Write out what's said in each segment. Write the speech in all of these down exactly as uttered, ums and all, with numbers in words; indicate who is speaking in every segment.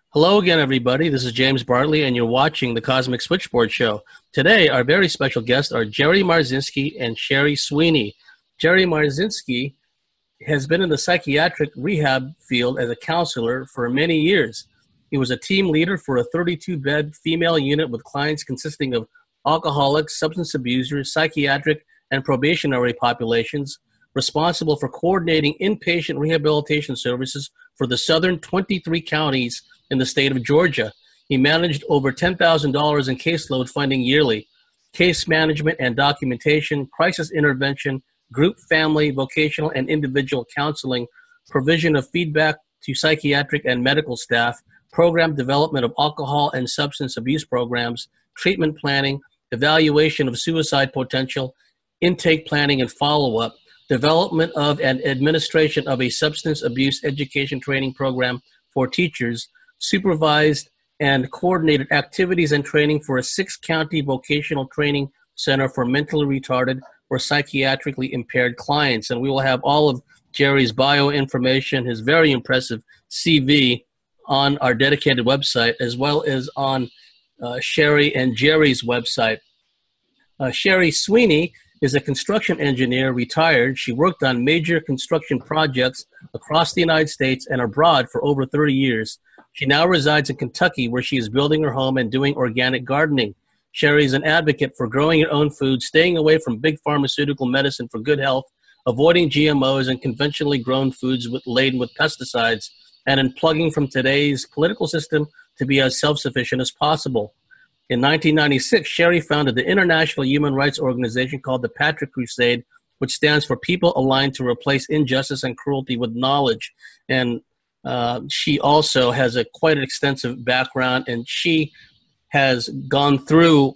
Speaker 1: Hello again, everybody. This is James Bartley, and you're watching the Cosmic Switchboard Show. Today, our very special guests are Jerry Marzinsky and Sherry Sweeney. Jerry Marzinsky has been in the psychiatric rehab field as a counselor for many years. He was a team leader for a thirty-two bed female unit with clients consisting of alcoholics, substance abusers, psychiatric, and probationary populations, responsible for coordinating inpatient rehabilitation services for the southern twenty-three counties in the state of Georgia. He managed over ten thousand dollars in caseload funding yearly, case management and documentation, crisis intervention, group, family, vocational, and individual counseling, provision of feedback to psychiatric and medical staff, program development of alcohol and substance abuse programs, treatment planning, evaluation of suicide potential, intake planning and follow-up, development of and administration of a substance abuse education training program for teachers, supervised and coordinated activities and training for a six-county vocational training center for mentally retarded or psychiatrically impaired clients. And we will have all of Jerry's bio information, his very impressive C V, on our dedicated website, as well as on uh, Sherry and Jerry's website. Uh, Sherry Sweeney is a construction engineer, retired. She worked on major construction projects across the United States and abroad for over thirty years. She now resides in Kentucky, where she is building her home and doing organic gardening. Sherry is an advocate for growing your own food, staying away from big pharmaceutical medicine for good health, avoiding G M Os and conventionally grown foods with, laden with pesticides, and in plugging from today's political system to be as self-sufficient as possible. In nineteen ninety-six, Sherry founded the international human rights organization called the Patrick Crusade, which stands for People Aligned to Replace Injustice and Cruelty with Knowledge. And uh, she also has a quite an extensive background, and she has gone through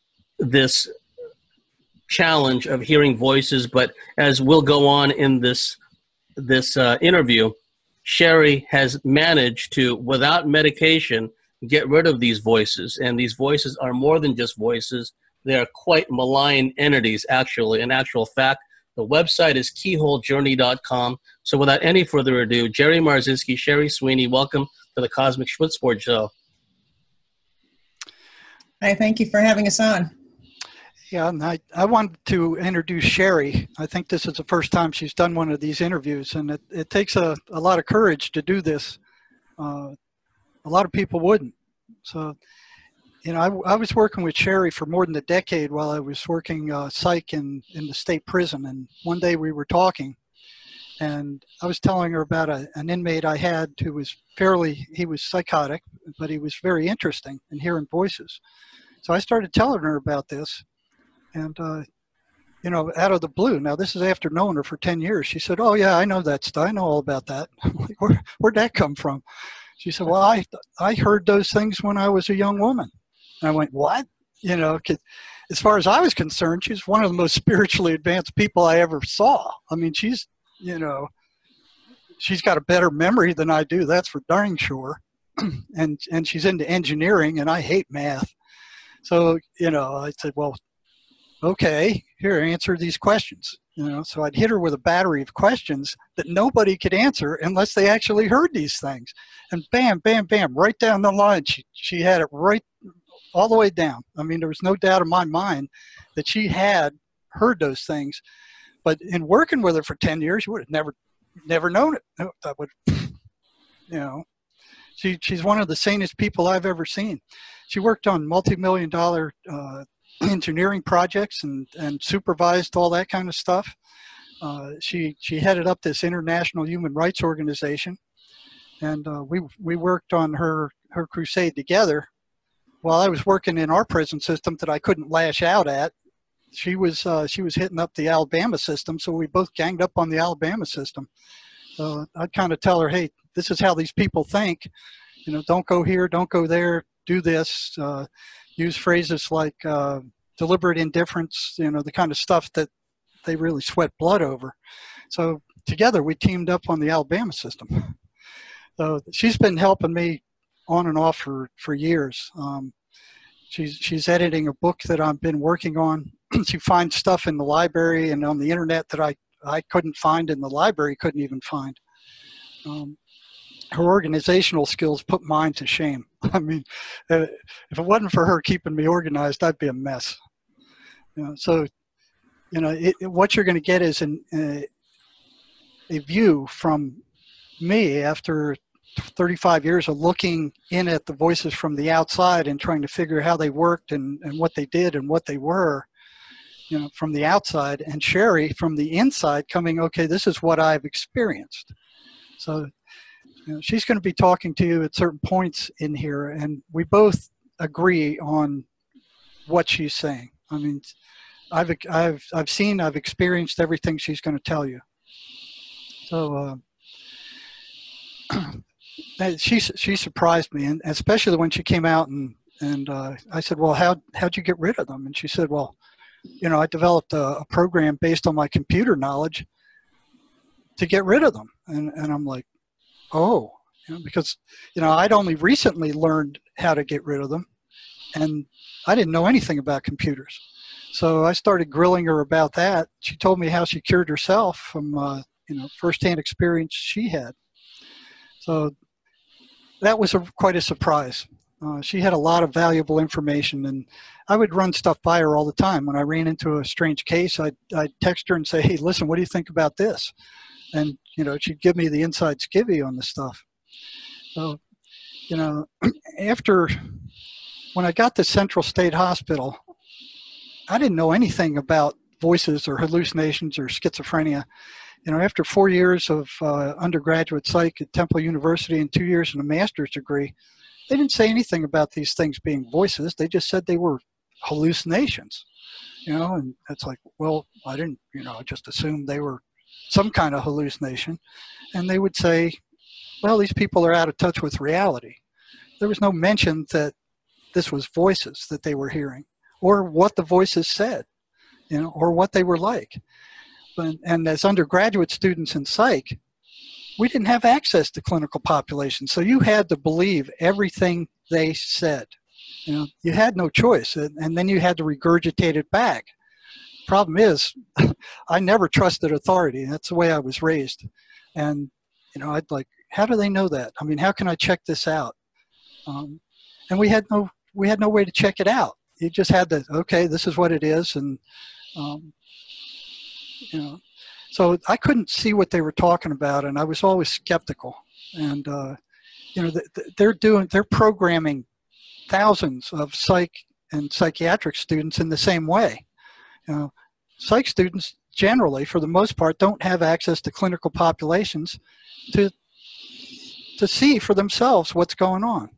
Speaker 1: this challenge of hearing voices. But as we'll go on in this, this uh, interview, Sherry has managed to, without medication, get rid of these voices. And these voices are more than just voices. They are quite malign entities, actually. In actual fact, the website is keyhole journey dot com. So without any further ado, Jerry Marzinsky, Sherry Sweeney, welcome to the Cosmic Switchboard Show.
Speaker 2: Hi, thank you for having us on.
Speaker 3: Yeah, and I, I wanted to introduce Sherry. I think this is the first time she's done one of these interviews, and it, it takes a, a lot of courage to do this. Uh, a lot of people wouldn't. So, you know, I, I was working with Sherry for more than a decade while I was working uh, psych in, in the state prison. And one day we were talking, and I was telling her about a, an inmate I had who was fairly, he was psychotic, but he was very interesting in hearing voices. So I started telling her about this, and, uh, you know, out of the blue. Now, this is after knowing her for ten years. She said, "Oh, yeah, I know that stuff. I know all about that." I'm like, Where, where'd that come from? She said, "Well, I, I heard those things when I was a young woman." And I went, "What?" You know, 'cause as far as I was concerned, she's one of the most spiritually advanced people I ever saw. I mean, she's, you know, she's got a better memory than I do. That's for darn sure. and and she's into engineering, and I hate math. So, you know, I said, "Well, okay, here, answer these questions." You know, so I'd hit her with a battery of questions that nobody could answer unless they actually heard these things. And bam, bam, bam, right down the line, she, she had it right all the way down. I mean, there was no doubt in my mind that she had heard those things. But in working with her for ten years, you would have never, never known it. That would, you know, she, she's one of the sanest people I've ever seen. She worked on multi-million dollar uh, engineering projects and, and supervised all that kind of stuff. Uh, she she headed up this international human rights organization, and uh, we we worked on her her crusade together. While I was working in our prison system that I couldn't lash out at, she was uh, she was hitting up the Alabama system, so we both ganged up on the Alabama system. So I'd kind of tell her, "Hey, this is how these people think. You know, don't go here, don't go there, do this." Uh, use phrases like uh, deliberate indifference, you know, the kind of stuff that they really sweat blood over. So together we teamed up on the Alabama system. So she's been helping me on and off for, for years. Um, she's, she's editing a book that I've been working on. She finds stuff in the library and on the internet that I, I couldn't find in the library, couldn't even find. Um, her organizational skills put mine to shame. I mean, uh, if it wasn't for her keeping me organized, I'd be a mess. You know, so, you know, it, it, what you're going to get is an, uh, a view from me after thirty-five years of looking in at the voices from the outside and trying to figure how they worked and, and what they did and what they were, you know, from the outside, and Sherry from the inside coming, okay, this is what I've experienced. So, you know, she's going to be talking to you at certain points in here, and we both agree on what she's saying. I mean, I've, I've, I've seen, I've experienced everything she's going to tell you. So, uh, she, she surprised me, and especially when she came out and, and uh, I said, well, how, how'd you get rid of them? And she said, well, you know, I developed a, a program based on my computer knowledge to get rid of them. And, and I'm like, oh, you know, because, you know, I'd only recently learned how to get rid of them, and I didn't know anything about computers. So I started grilling her about that. She told me how she cured herself from, uh, you know, firsthand experience she had. So that was a, quite a surprise. Uh, she had a lot of valuable information, and I would run stuff by her all the time. When I ran into a strange case, I'd, I'd text her and say, hey, listen, what do you think about this? And, you know, she'd give me the inside skivvy on the stuff. So, you know, after, when I got to Central State Hospital, I didn't know anything about voices or hallucinations or schizophrenia. You know, after four years of uh, undergraduate psych at Temple University and two years in a master's degree, they didn't say anything about these things being voices. They just said they were hallucinations, you know, and it's like, well, I didn't, you know, I just assumed they were some kind of hallucination. And they would say, well, these people are out of touch with reality. There was no mention that this was voices that they were hearing, or what the voices said, you know, or what they were like. But, and as undergraduate students in psych, we didn't have access to clinical populations, so you had to believe everything they said. You know, you had no choice, and, and then you had to regurgitate it back. Problem is, I never trusted authority. That's the way I was raised. And, you know, I'd like, how do they know that? I mean, how can I check this out? Um, and we had no, we had no way to check it out. You just had to, okay, this is what it is. And, um, you know, so I couldn't see what they were talking about, and I was always skeptical. And, uh, you know, they're doing, they're programming thousands of psych and psychiatric students in the same way. You know, psych students generally, for the most part, don't have access to clinical populations to to see for themselves what's going on.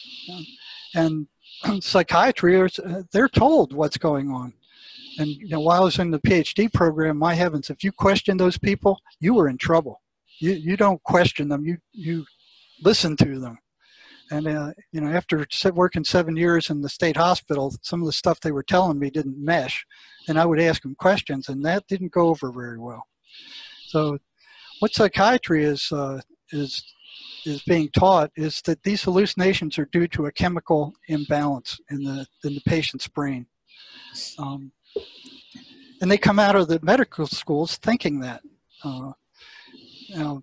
Speaker 3: And psychiatry, they're told what's going on. And, you know, while I was in the PhD program, my heavens, if you question those people, you were in trouble. You you don't question them. You you listen to them. And, uh, you know, after working seven years in the state hospital, some of the stuff they were telling me didn't mesh. And I would ask them questions, and that didn't go over very well. So what psychiatry is uh, is is being taught is that these hallucinations are due to a chemical imbalance in the in the patient's brain. Um, and they come out of the medical schools thinking that. Uh, you know,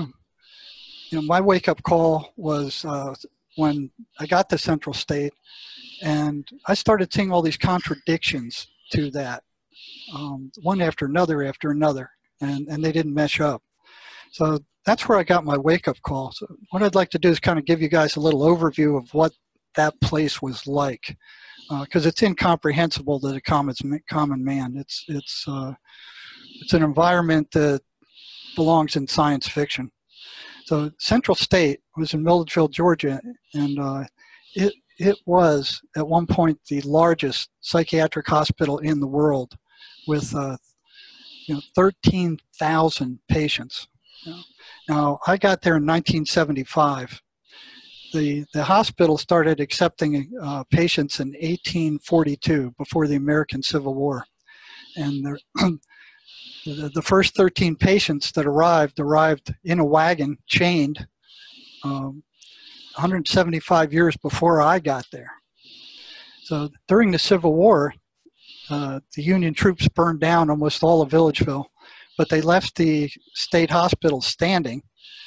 Speaker 3: you know, my wake-up call was uh, when I got to Central State, and I started seeing all these contradictions to that, um, one after another after another, and, and they didn't mesh up. So that's where I got my wake-up call. So what I'd like to do is kind of give you guys a little overview of what that place was like, because uh, it's incomprehensible to the common, common man. It's, it's, uh, it's an environment that belongs in science fiction. So Central State was in Milledgeville, Georgia, and uh, it, it was at one point the largest psychiatric hospital in the world with uh, you know, thirteen thousand patients. You know. Now, I got there in nineteen seventy-five. The, the hospital started accepting uh, patients in eighteen forty-two, before the American Civil War. And there, the, the first thirteen patients that arrived, arrived in a wagon, chained, um, one hundred seventy-five years before I got there. So during the Civil War, uh, the Union troops burned down almost all of Villageville, but they left the state hospital standing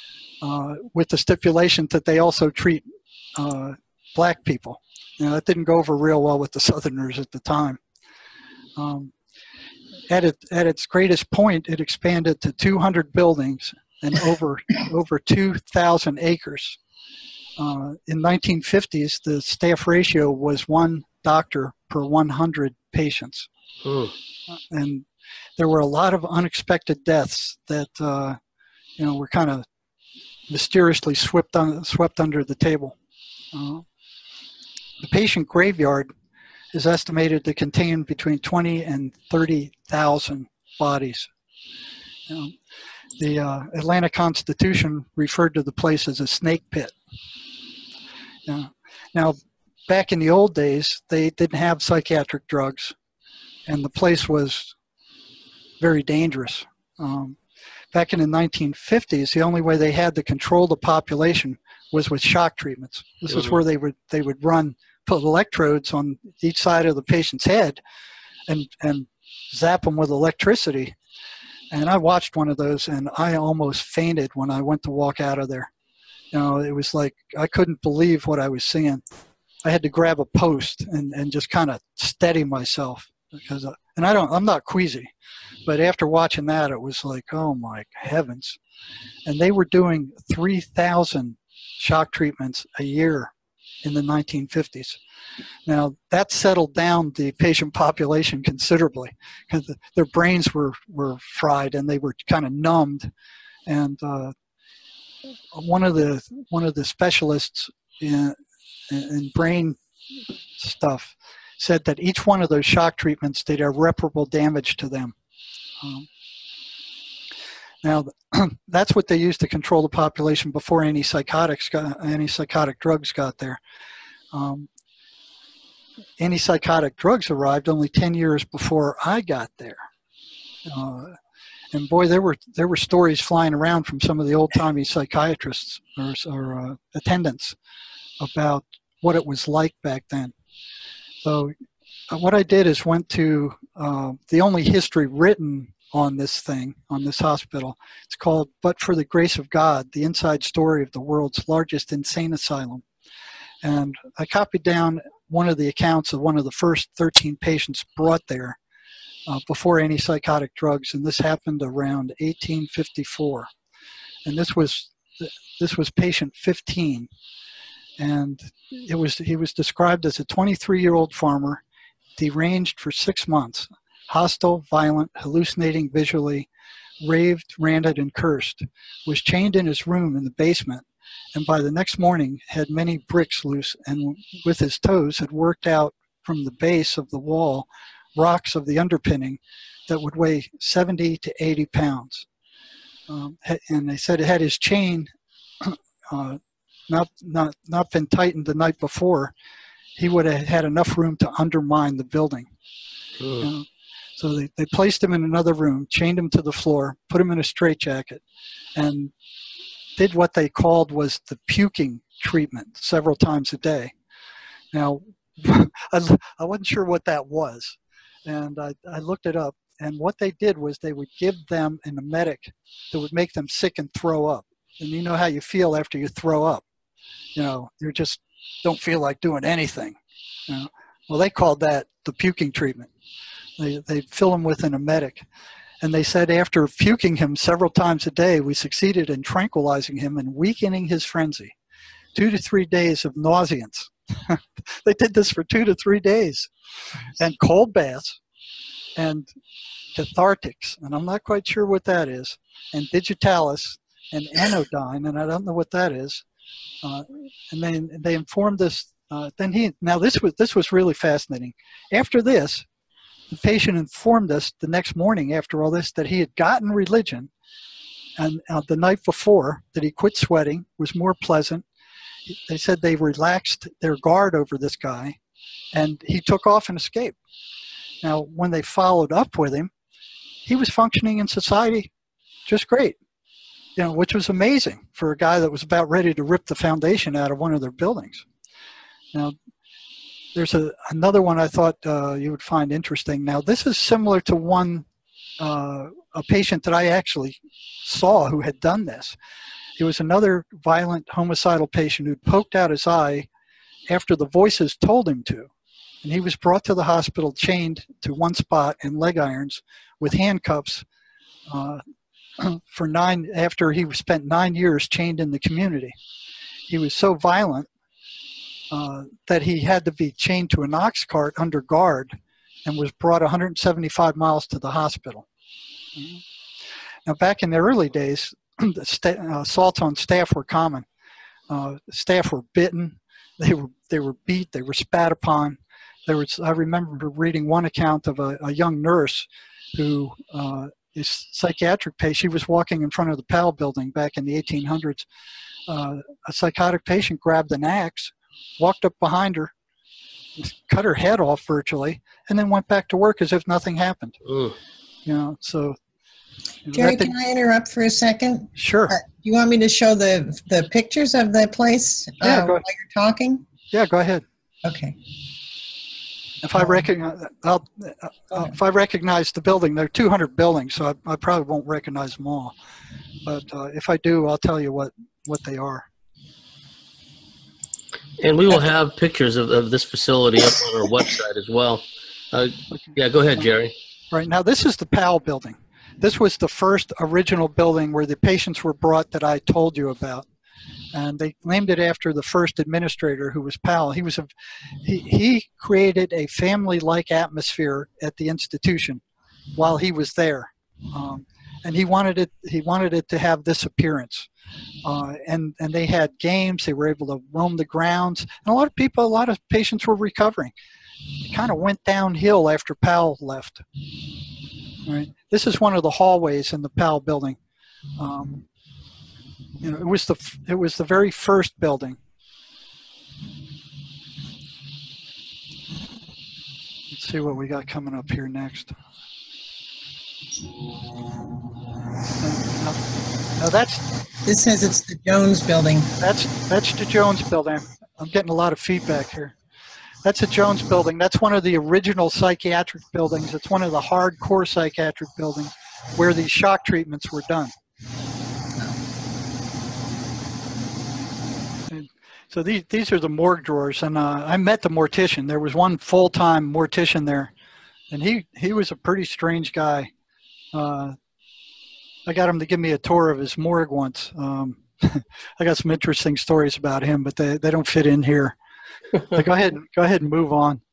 Speaker 3: uh, with the stipulation that they also treat uh, black people. You know, that didn't go over real well with the Southerners at the time. Um, at, it, at its greatest point, it expanded to two hundred buildings and over, over two thousand acres. Uh, in nineteen fifties, the staff ratio was one doctor per one hundred patients.
Speaker 1: Hmm.
Speaker 3: And there were a lot of unexpected deaths that, uh, you know, were kind of mysteriously swept, on, swept under the table. Uh, the patient graveyard is estimated to contain between twenty and thirty thousand bodies. You know, the uh, Atlanta Constitution referred to the place as a snake pit. Uh, now, back in the old days, they didn't have psychiatric drugs, and the place was very dangerous. Um, back in the nineteen fifties, the only way they had to control the population was with shock treatments. This is where they would they would run, put electrodes on each side of the patient's head, and and zap them with electricity. And I watched one of those, and I almost fainted when I went to walk out of there. You know, it was like I couldn't believe what I was seeing. I had to grab a post and, and just kind of steady myself because, uh, and I don't, I'm not queasy, but after watching that, it was like, oh my heavens! And they were doing three thousand shock treatments a year in the nineteen fifties. Now that settled down the patient population considerably because the, their brains were were fried and they were kind of numbed, and uh, one of the one of the specialists in, in brain stuff said that each one of those shock treatments did irreparable damage to them. Um, now, that's what they used to control the population before antipsychotics got, antipsychotic drugs got there. Um, antipsychotic drugs arrived only ten years before I got there. Uh, and boy, there were there were stories flying around from some of the old-timey psychiatrists or, or uh, attendants about what it was like back then. So uh, what I did is went to uh, the only history written on this thing, on this hospital. It's called But for the Grace of God, the Inside Story of the World's Largest Insane Asylum. And I copied down one of the accounts of one of the first thirteen patients brought there uh, before antipsychotic drugs, and this happened around eighteen fifty-four. And this was this was patient fifteen, and it was he was described as a twenty-three-year-old farmer, deranged for six months, hostile, violent, hallucinating visually, raved, ranted, and cursed, was chained in his room in the basement, and by the next morning had many bricks loose, and with his toes had worked out from the base of the wall rocks of the underpinning that would weigh seventy to eighty pounds. Um, and they said it had his chain uh, not, not, not been tightened the night before, he would have had enough room to undermine the building. You know? So they, they placed him in another room, chained him to the floor, put him in a straitjacket, and did what they called was the puking treatment several times a day. Now, I, I wasn't sure what that was, and I, I looked it up, and what they did was they would give them an emetic that would make them sick and throw up. And you know how you feel after you throw up. You know, you just don't feel like doing anything. You know? Well, they called that the puking treatment. They, they'd fill him with an emetic. And they said after puking him several times a day, we succeeded in tranquilizing him and weakening his frenzy. Two to three days of nauseance. They did this for two to three days. And cold baths and cathartics, and I'm not quite sure what that is, and digitalis and anodyne, and I don't know what that is. Uh, and then they informed us. Uh, then he now this was this was really fascinating. After this, the patient informed us the next morning after all this that he had gotten religion, and uh, the night before that he quit sweating, was more pleasant. They said they relaxed their guard over this guy, and he took off and escaped. Now, when they followed up with him, he was functioning in society just great, you know, which was amazing for a guy that was about ready to rip the foundation out of one of their buildings. Now, there's a, another one I thought uh, you would find interesting. Now, this is similar to one, uh, a patient that I actually saw who had done this. He was another violent homicidal patient who poked out his eye after the voices told him to. And he was brought to the hospital chained to one spot in leg irons with handcuffs uh, for nine, after he spent nine years chained in the community. He was so violent uh, that he had to be chained to an ox cart under guard and was brought one hundred seventy-five miles to the hospital. Now, back in the early days, the sta- uh, assaults on staff were common. Uh, staff were bitten, they were they were beat, they were spat upon. There was, I remember reading one account of a, a young nurse who uh, is psychiatric patient. She was walking in front of the Powell building back in the eighteen hundreds. Uh, a psychotic patient grabbed an axe, walked up behind her, cut her head off virtually, and then went back to work as if nothing happened. Ugh. You know, so.
Speaker 2: Jerry, can I interrupt for a second?
Speaker 3: Sure.
Speaker 2: Uh, you want me to show the the pictures of the place uh,
Speaker 3: yeah, go
Speaker 2: while you're talking?
Speaker 3: Yeah, go ahead.
Speaker 2: Okay.
Speaker 3: If I recognize, I'll, uh, if I recognize the building, there are two hundred buildings, so I, I probably won't recognize them all. But uh, if I do, I'll tell you what, what they are.
Speaker 1: And we will have pictures of, of this facility up on our website as well. Uh, yeah, go ahead, Jerry.
Speaker 3: Right, now this is the Powell building. This was the first original building where the patients were brought that I told you about. And they named it after the first administrator, who was Powell. He was a, he, he created a family-like atmosphere at the institution while he was there, um, and he wanted it. He wanted it to have this appearance. Uh, and and they had games. They were able to roam the grounds, and a lot of people, a lot of patients were recovering. It kind of went downhill after Powell left. Right. This is one of the hallways in the Powell building. Um, You know, it was the it was the very first building. Let's see what we got coming up here next. Now, now that's
Speaker 2: This says it's the Jones building.
Speaker 3: that's that's the Jones building. I'm getting a lot of feedback here. That's the Jones building. That's one of the original psychiatric buildings. It's one of the hardcore psychiatric buildings where these shock treatments were done. So these these are the morgue drawers, and uh, I met the mortician. There was one full-time mortician there, and he, he was a pretty strange guy. Uh, I got him to give me a tour of his morgue once. Um, I got some interesting stories about him, but they, they don't fit in here. So go ahead, go ahead and move on.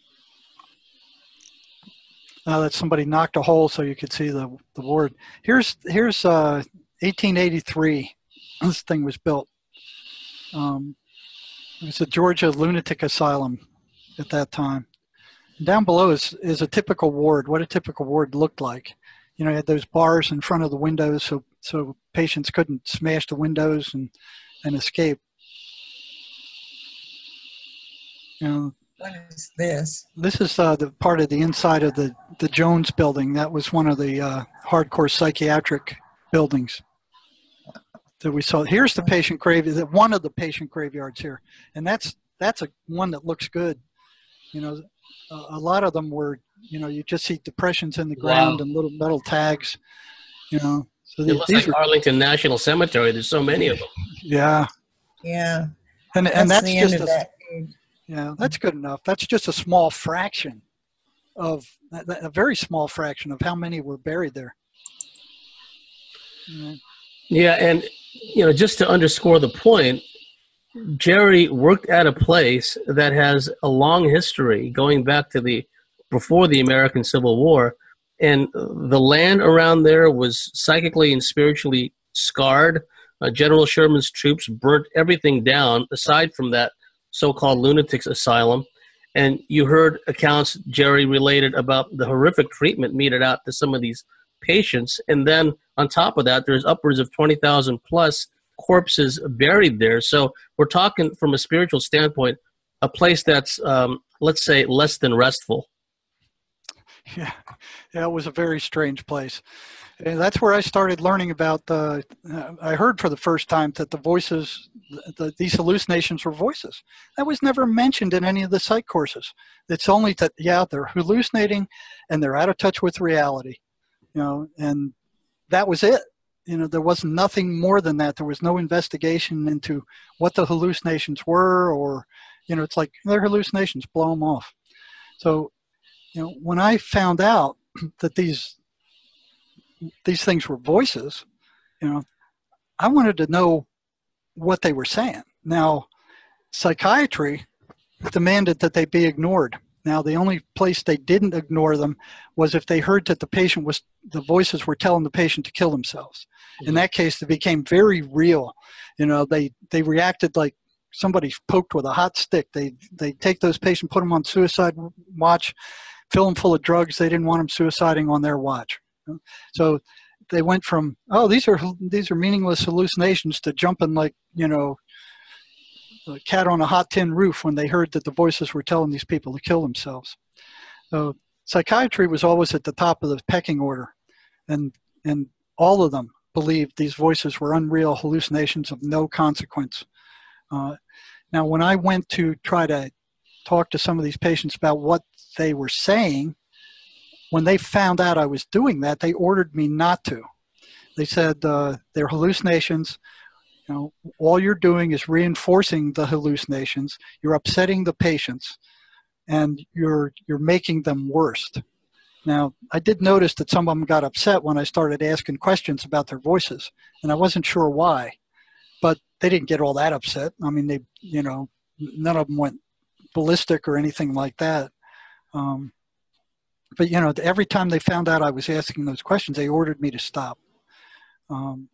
Speaker 3: Now that somebody knocked a hole so you could see the the ward. Here's here's uh, eighteen eighty-three. This thing was built. Um, it was a Georgia lunatic asylum at that time. Down below is, is a typical ward, what a typical ward looked like. You know, you had those bars in front of the windows so so patients couldn't smash the windows and, and escape. You know,
Speaker 2: What is this?
Speaker 3: this is uh, the part of the inside of the, the Jones building. That was one of the uh, hardcore psychiatric buildings that we saw. Here's the patient graveyard, one of the patient graveyards here, and that's that's a one that looks good. You know, a, a lot of them were, you know, you just see depressions in the ground. Wow. And little metal tags. You know, so
Speaker 1: it
Speaker 3: these,
Speaker 1: looks
Speaker 3: these
Speaker 1: like
Speaker 3: are,
Speaker 1: Arlington National Cemetery. There's so many of them.
Speaker 3: Yeah,
Speaker 2: Yeah.
Speaker 3: and and that's,
Speaker 2: that's the
Speaker 3: just
Speaker 2: end of
Speaker 3: a,
Speaker 2: that.
Speaker 3: yeah, that's good enough. That's just a small fraction of a very small fraction of how many were buried there. You know?
Speaker 1: Yeah, and you know, just to underscore the point, Jerry worked at a place that has a long history going back to the before the American Civil War, and the land around there was psychically and spiritually scarred. Uh, General Sherman's troops burnt everything down aside from that so-called lunatics asylum, and you heard accounts Jerry related about the horrific treatment meted out to some of these patients, and then on top of that, there's upwards of twenty thousand plus corpses buried there. So we're talking from a spiritual standpoint, a place that's, um, let's say, less than restful.
Speaker 3: Yeah, yeah, it was a very strange place. And that's where I started learning about the, uh, I heard for the first time that the voices, the, these hallucinations were voices. That was never mentioned in any of the psych courses. It's only that, yeah, they're hallucinating and they're out of touch with reality, you know, and that was it. you know, there was nothing more than that. There was no investigation into what the hallucinations were, or, you know, it's like they're hallucinations, blow them off. So, you know, when I found out that these these things were voices, you know, I wanted to know what they were saying. Now, psychiatry demanded that they be ignored. Now, the only place they didn't ignore them was if they heard that the patient was, the voices were telling the patient to kill themselves. In that case, they became very real. You know, they, they reacted like somebody poked with a hot stick. They, they take those patients, put them on suicide watch, fill them full of drugs. They didn't want them suiciding on their watch. So they went from, oh, these are, these are meaningless hallucinations, to jumping like, you know, a cat on a hot tin roof when they heard that the voices were telling these people to kill themselves. So psychiatry was always at the top of the pecking order, and and all of them believed these voices were unreal hallucinations of no consequence. Uh, now, when I went to try to talk to some of these patients about what they were saying, when they found out I was doing that, they ordered me not to. They said uh, they're hallucinations. You know, all you're doing is reinforcing the hallucinations. You're upsetting the patients, and you're you're making them worse. Now, I did notice that some of them got upset when I started asking questions about their voices, and I wasn't sure why. But they didn't get all that upset. I mean, they, you know, none of them went ballistic or anything like that. Um, but you know, every time they found out I was asking those questions, they ordered me to stop. Um,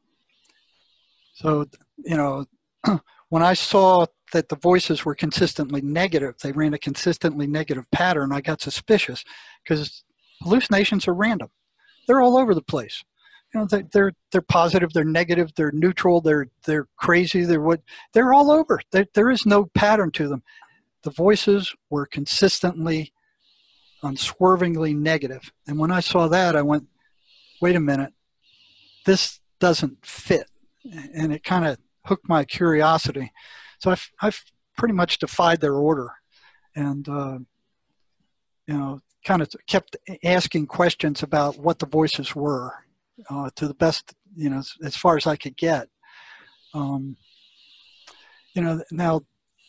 Speaker 3: So, you know, when I saw that the voices were consistently negative, they ran a consistently negative pattern, I got suspicious, because hallucinations are random. They're all over the place. You know, they're, they're, they're positive, they're negative, they're neutral, they're, they're crazy, they're what, they're all over. There, there is no pattern to them. The voices were consistently, unswervingly negative. And when I saw that, I went, wait a minute, this doesn't fit. And it kind of hooked my curiosity. So I've, I've pretty much defied their order, and, uh, you know, kind of kept asking questions about what the voices were uh, to the best, you know, as, as far as I could get. Um, you know, now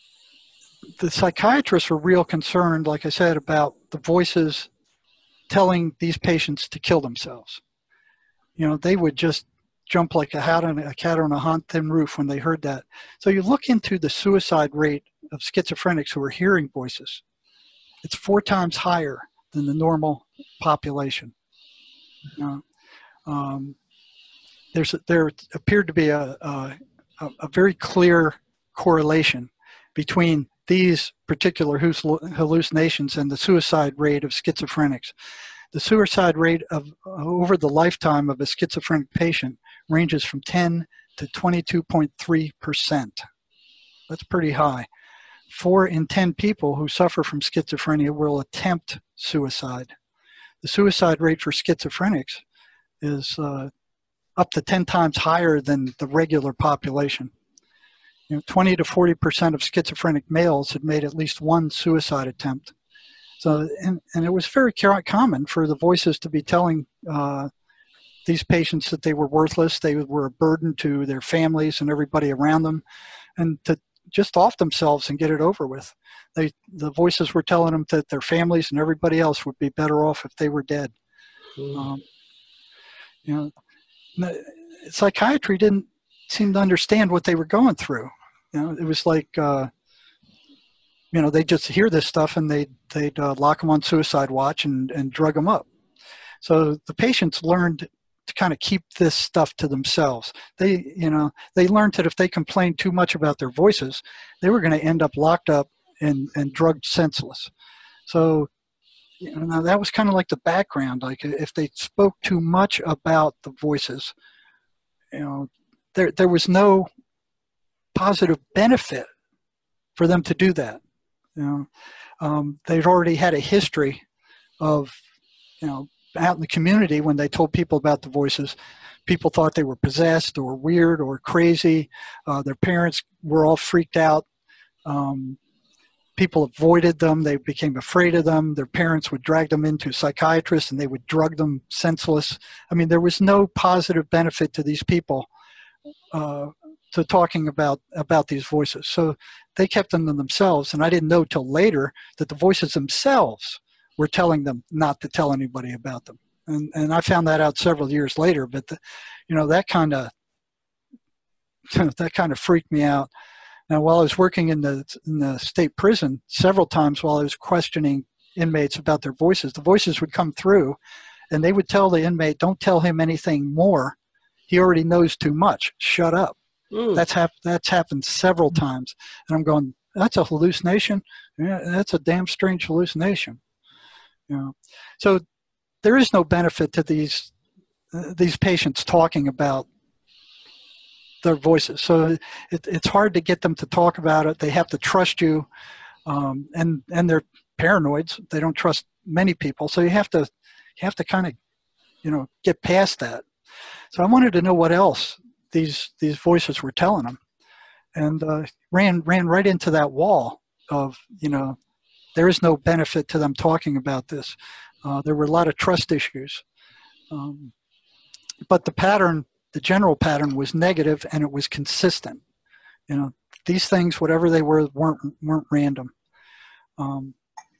Speaker 3: the psychiatrists were real concerned, like I said, about the voices telling these patients to kill themselves. You know, they would just jump like a, hat on, a cat on a hot tin roof when they heard that. So you look into the suicide rate of schizophrenics who are hearing voices. It's four times higher than the normal population. You know, um, there's there appeared to be a, a, a very clear correlation between these particular hallucinations and the suicide rate of schizophrenics. The suicide rate of over the lifetime of a schizophrenic patient ranges from ten to twenty-two point three percent. That's pretty high. Four in ten people who suffer from schizophrenia will attempt suicide. The suicide rate for schizophrenics is uh, up to ten times higher than the regular population. You know, twenty to forty percent of schizophrenic males had made at least one suicide attempt. So, and, and it was very common for the voices to be telling uh, these patients that they were worthless, they were a burden to their families and everybody around them, and to just off themselves and get it over with. They, the voices were telling them that their families and everybody else would be better off if they were dead. Mm. Um, you know, psychiatry didn't seem to understand what they were going through. You know, it was like, uh, you know, they just hear this stuff and they they'd uh, lock them on suicide watch and, and drug them up. So the patients learned to kind of keep this stuff to themselves. They, you know, they learned that if they complained too much about their voices, they were going to end up locked up and, and drugged senseless. So, you know, now that was kind of like the background. Like if they spoke too much about the voices, you know, there there was no positive benefit for them to do that. You know, um, they'd already had a history of, you know, out in the community when they told people about the voices, people thought they were possessed or weird or crazy. Uh, their parents were all freaked out. Um, people avoided them. They became afraid of them. Their parents would drag them into psychiatrists and they would drug them senseless. I mean, there was no positive benefit to these people uh, to talking about, about these voices. So they kept them to themselves. And I didn't know till later that the voices themselves were telling them not to tell anybody about them. And, and I found that out several years later. But, the, you know, that kind of that kind of freaked me out. Now, while I was working in the in the state prison, several times while I was questioning inmates about their voices, the voices would come through, and they would tell the inmate, "Don't tell him anything more. He already knows too much. Shut up." Mm. That's hap- That's happened several times, and I'm going, "That's a hallucination. Yeah, that's a damn strange hallucination." You know, so there is no benefit to these uh, these patients talking about their voices. So it, it's hard to get them to talk about it. They have to trust you, um, and and they're paranoids. They don't trust many people. So you have to you have to kind of you know get past that. So I wanted to know what else these these voices were telling them, and uh, ran ran right into that wall of you know there is no benefit to them talking about this. Uh, there were a lot of trust issues, um, but the pattern. The general pattern was negative, and it was consistent. You know, these things, whatever they were, weren't weren't random. Um,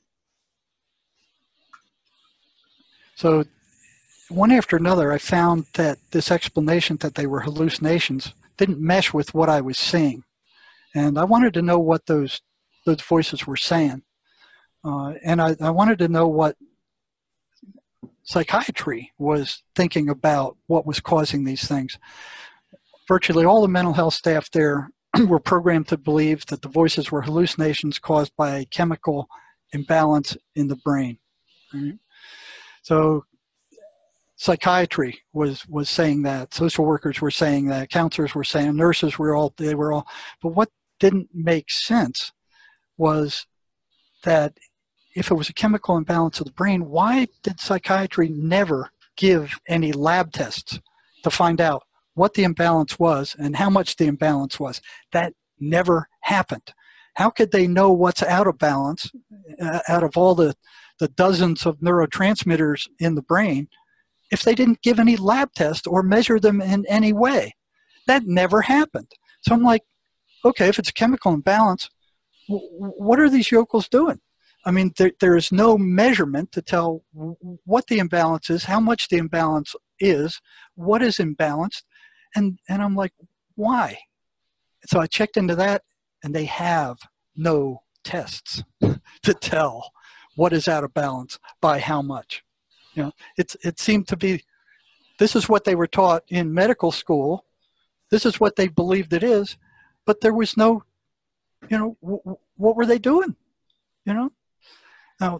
Speaker 3: so, one after another, I found that this explanation that they were hallucinations didn't mesh with what I was seeing, and I wanted to know what those those voices were saying, uh, and I, I wanted to know what psychiatry was thinking about what was causing these things. Virtually all the mental health staff there were programmed to believe that the voices were hallucinations caused by a chemical imbalance in the brain. Right? So psychiatry was, was saying that, social workers were saying that, counselors were saying, nurses were all, they were all, but what didn't make sense was that if it was a chemical imbalance of the brain, why did psychiatry never give any lab tests to find out what the imbalance was and how much the imbalance was? That never happened. How could they know what's out of balance uh, out of all the, the dozens of neurotransmitters in the brain if they didn't give any lab tests or measure them in any way? That never happened. So I'm like, okay, if it's a chemical imbalance, w- what are these yokels doing? I mean, there, there is no measurement to tell what the imbalance is, how much the imbalance is, what is imbalanced, and, and I'm like, why? So I checked into that, and they have no tests to tell what is out of balance by how much. You know, it's it seemed to be, this is what they were taught in medical school, this is what they believed it is, but there was no, you know, w- what were they doing, you know? Now,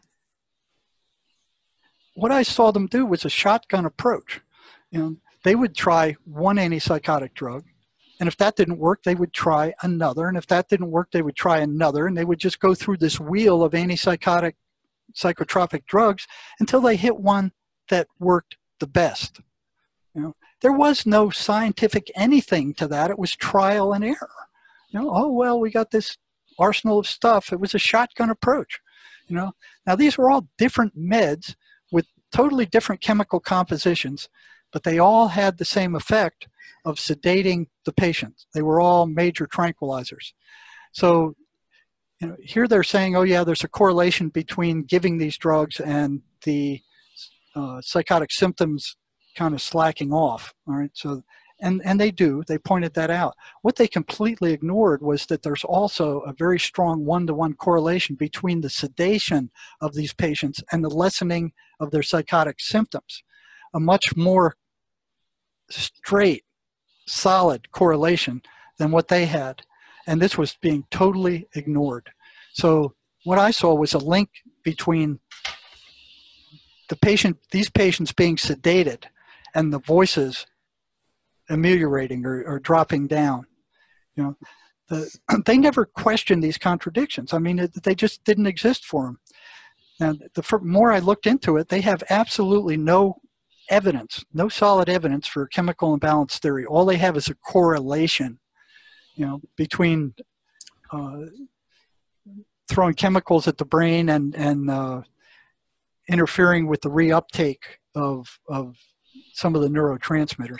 Speaker 3: what I saw them do was a shotgun approach. You know, they would try one antipsychotic drug, and if that didn't work, they would try another, and if that didn't work, they would try another, and they would just go through this wheel of antipsychotic, psychotropic drugs until they hit one that worked the best. You know, there was no scientific anything to that. It was trial and error. You know, oh well, we got this arsenal of stuff. It was a shotgun approach. You know, now these were all different meds with totally different chemical compositions, but they all had the same effect of sedating the patient. They were all major tranquilizers. So, you know, here they're saying, oh yeah, there's a correlation between giving these drugs and the uh, psychotic symptoms kind of slacking off. All right, so. And, and they do. They pointed that out. What they completely ignored was that there's also a very strong one-to-one correlation between the sedation of these patients and the lessening of their psychotic symptoms. A much more straight, solid correlation than what they had. And this was being totally ignored. So what I saw was a link between the patient, these patients being sedated and the voices ameliorating or, or dropping down. You know, the, they never questioned these contradictions. I mean, it, they just didn't exist for them. And the more I looked into it, they have absolutely no evidence, no solid evidence for chemical imbalance theory. All they have is a correlation, you know, between uh, throwing chemicals at the brain and, and uh, interfering with the reuptake of, of some of the neurotransmitters.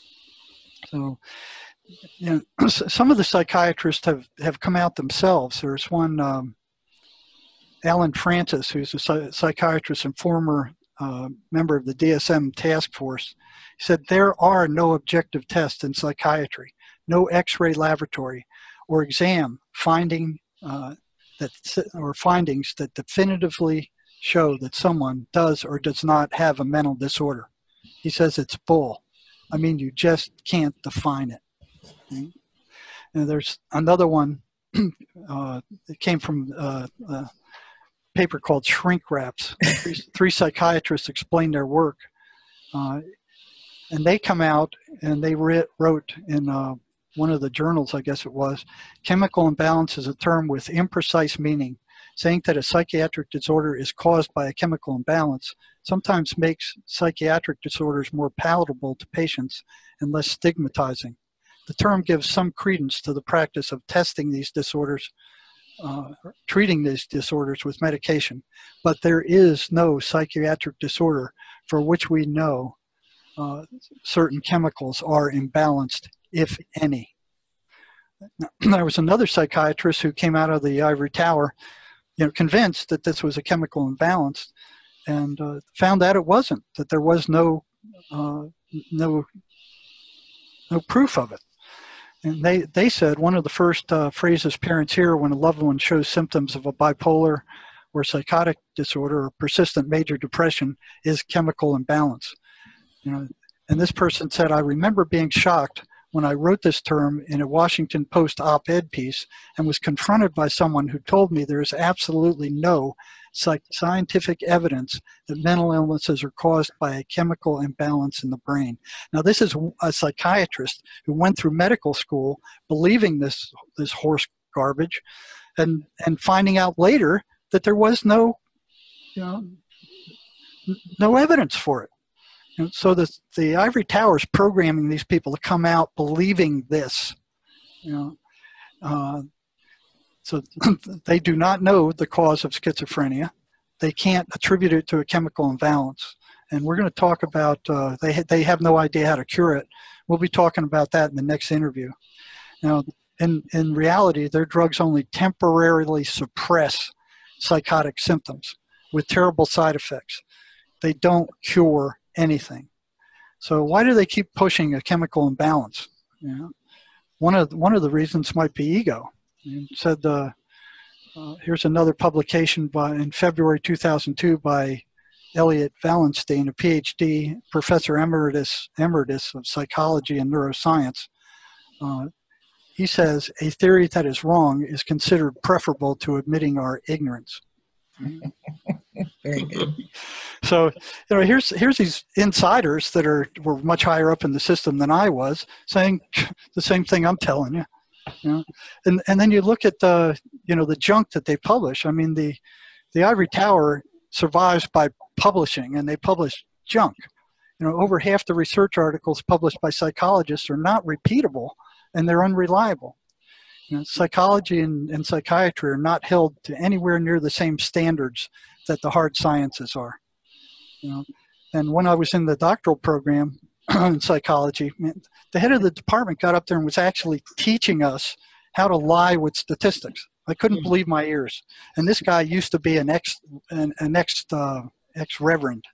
Speaker 3: So, you know, some of the psychiatrists have, have come out themselves. There's one, um, Alan Francis, who's a psychiatrist and former uh, member of the D S M task force. He said there are no objective tests in psychiatry, no X-ray laboratory or exam finding uh, that or findings that definitively show that someone does or does not have a mental disorder. He says it's bull. I mean, you just can't define it. Okay? And there's another one uh, that came from uh, a paper called Shrink Wraps. Three, three psychiatrists explain their work. Uh, and they come out and they writ, wrote in uh, one of the journals, I guess it was, chemical imbalance is a term with imprecise meaning. Saying that a psychiatric disorder is caused by a chemical imbalance sometimes makes psychiatric disorders more palatable to patients and less stigmatizing. The term gives some credence to the practice of testing these disorders, uh, treating these disorders with medication, but there is no psychiatric disorder for which we know uh, certain chemicals are imbalanced, if any. Now, there was another psychiatrist who came out of the ivory tower, you know, convinced that this was a chemical imbalance, and uh, found that it wasn't, that there was no, uh, no, no proof of it. And they, they said one of the first uh, phrases parents hear when a loved one shows symptoms of a bipolar or psychotic disorder or persistent major depression is chemical imbalance. You know, and this person said, I remember being shocked when I wrote this term in a Washington Post op-ed piece and was confronted by someone who told me there is absolutely no psych- scientific evidence that mental illnesses are caused by a chemical imbalance in the brain. Now, this is a psychiatrist who went through medical school believing this, this horse garbage and, and finding out later that there was no, you know, no evidence for it. And so the, the ivory tower is programming these people to come out believing this, you know. Uh, so they do not know the cause of schizophrenia. They can't attribute it to a chemical imbalance. And we're going to talk about, uh, they, ha- they have no idea how to cure it. We'll be talking about that in the next interview. Now, in, in reality, their drugs only temporarily suppress psychotic symptoms with terrible side effects. They don't cure anything. So why do they keep pushing a chemical imbalance? You know, one of one of the reasons might be ego. You said uh, uh, here's another publication by in February two thousand two by Elliot Wallenstein, a P H D professor emeritus emeritus of psychology and neuroscience. Uh, he says a theory that is wrong is considered preferable to admitting our ignorance.
Speaker 2: Very good.
Speaker 3: So, you know, here's here's these insiders that are were much higher up in the system than I was, saying the same thing I'm telling you. You know, and and then you look at the you know the junk that they publish. I mean, the the ivory tower survives by publishing, and they publish junk. You know, over half the research articles published by psychologists are not repeatable, and they're unreliable. You know, psychology and, and psychiatry are not held to anywhere near the same standards that the hard sciences are. You know, and when I was in the doctoral program in psychology, the head of the department got up there and was actually teaching us how to lie with statistics. I couldn't mm-hmm. believe my ears. And this guy used to be an ex an, an ex uh, ex reverend.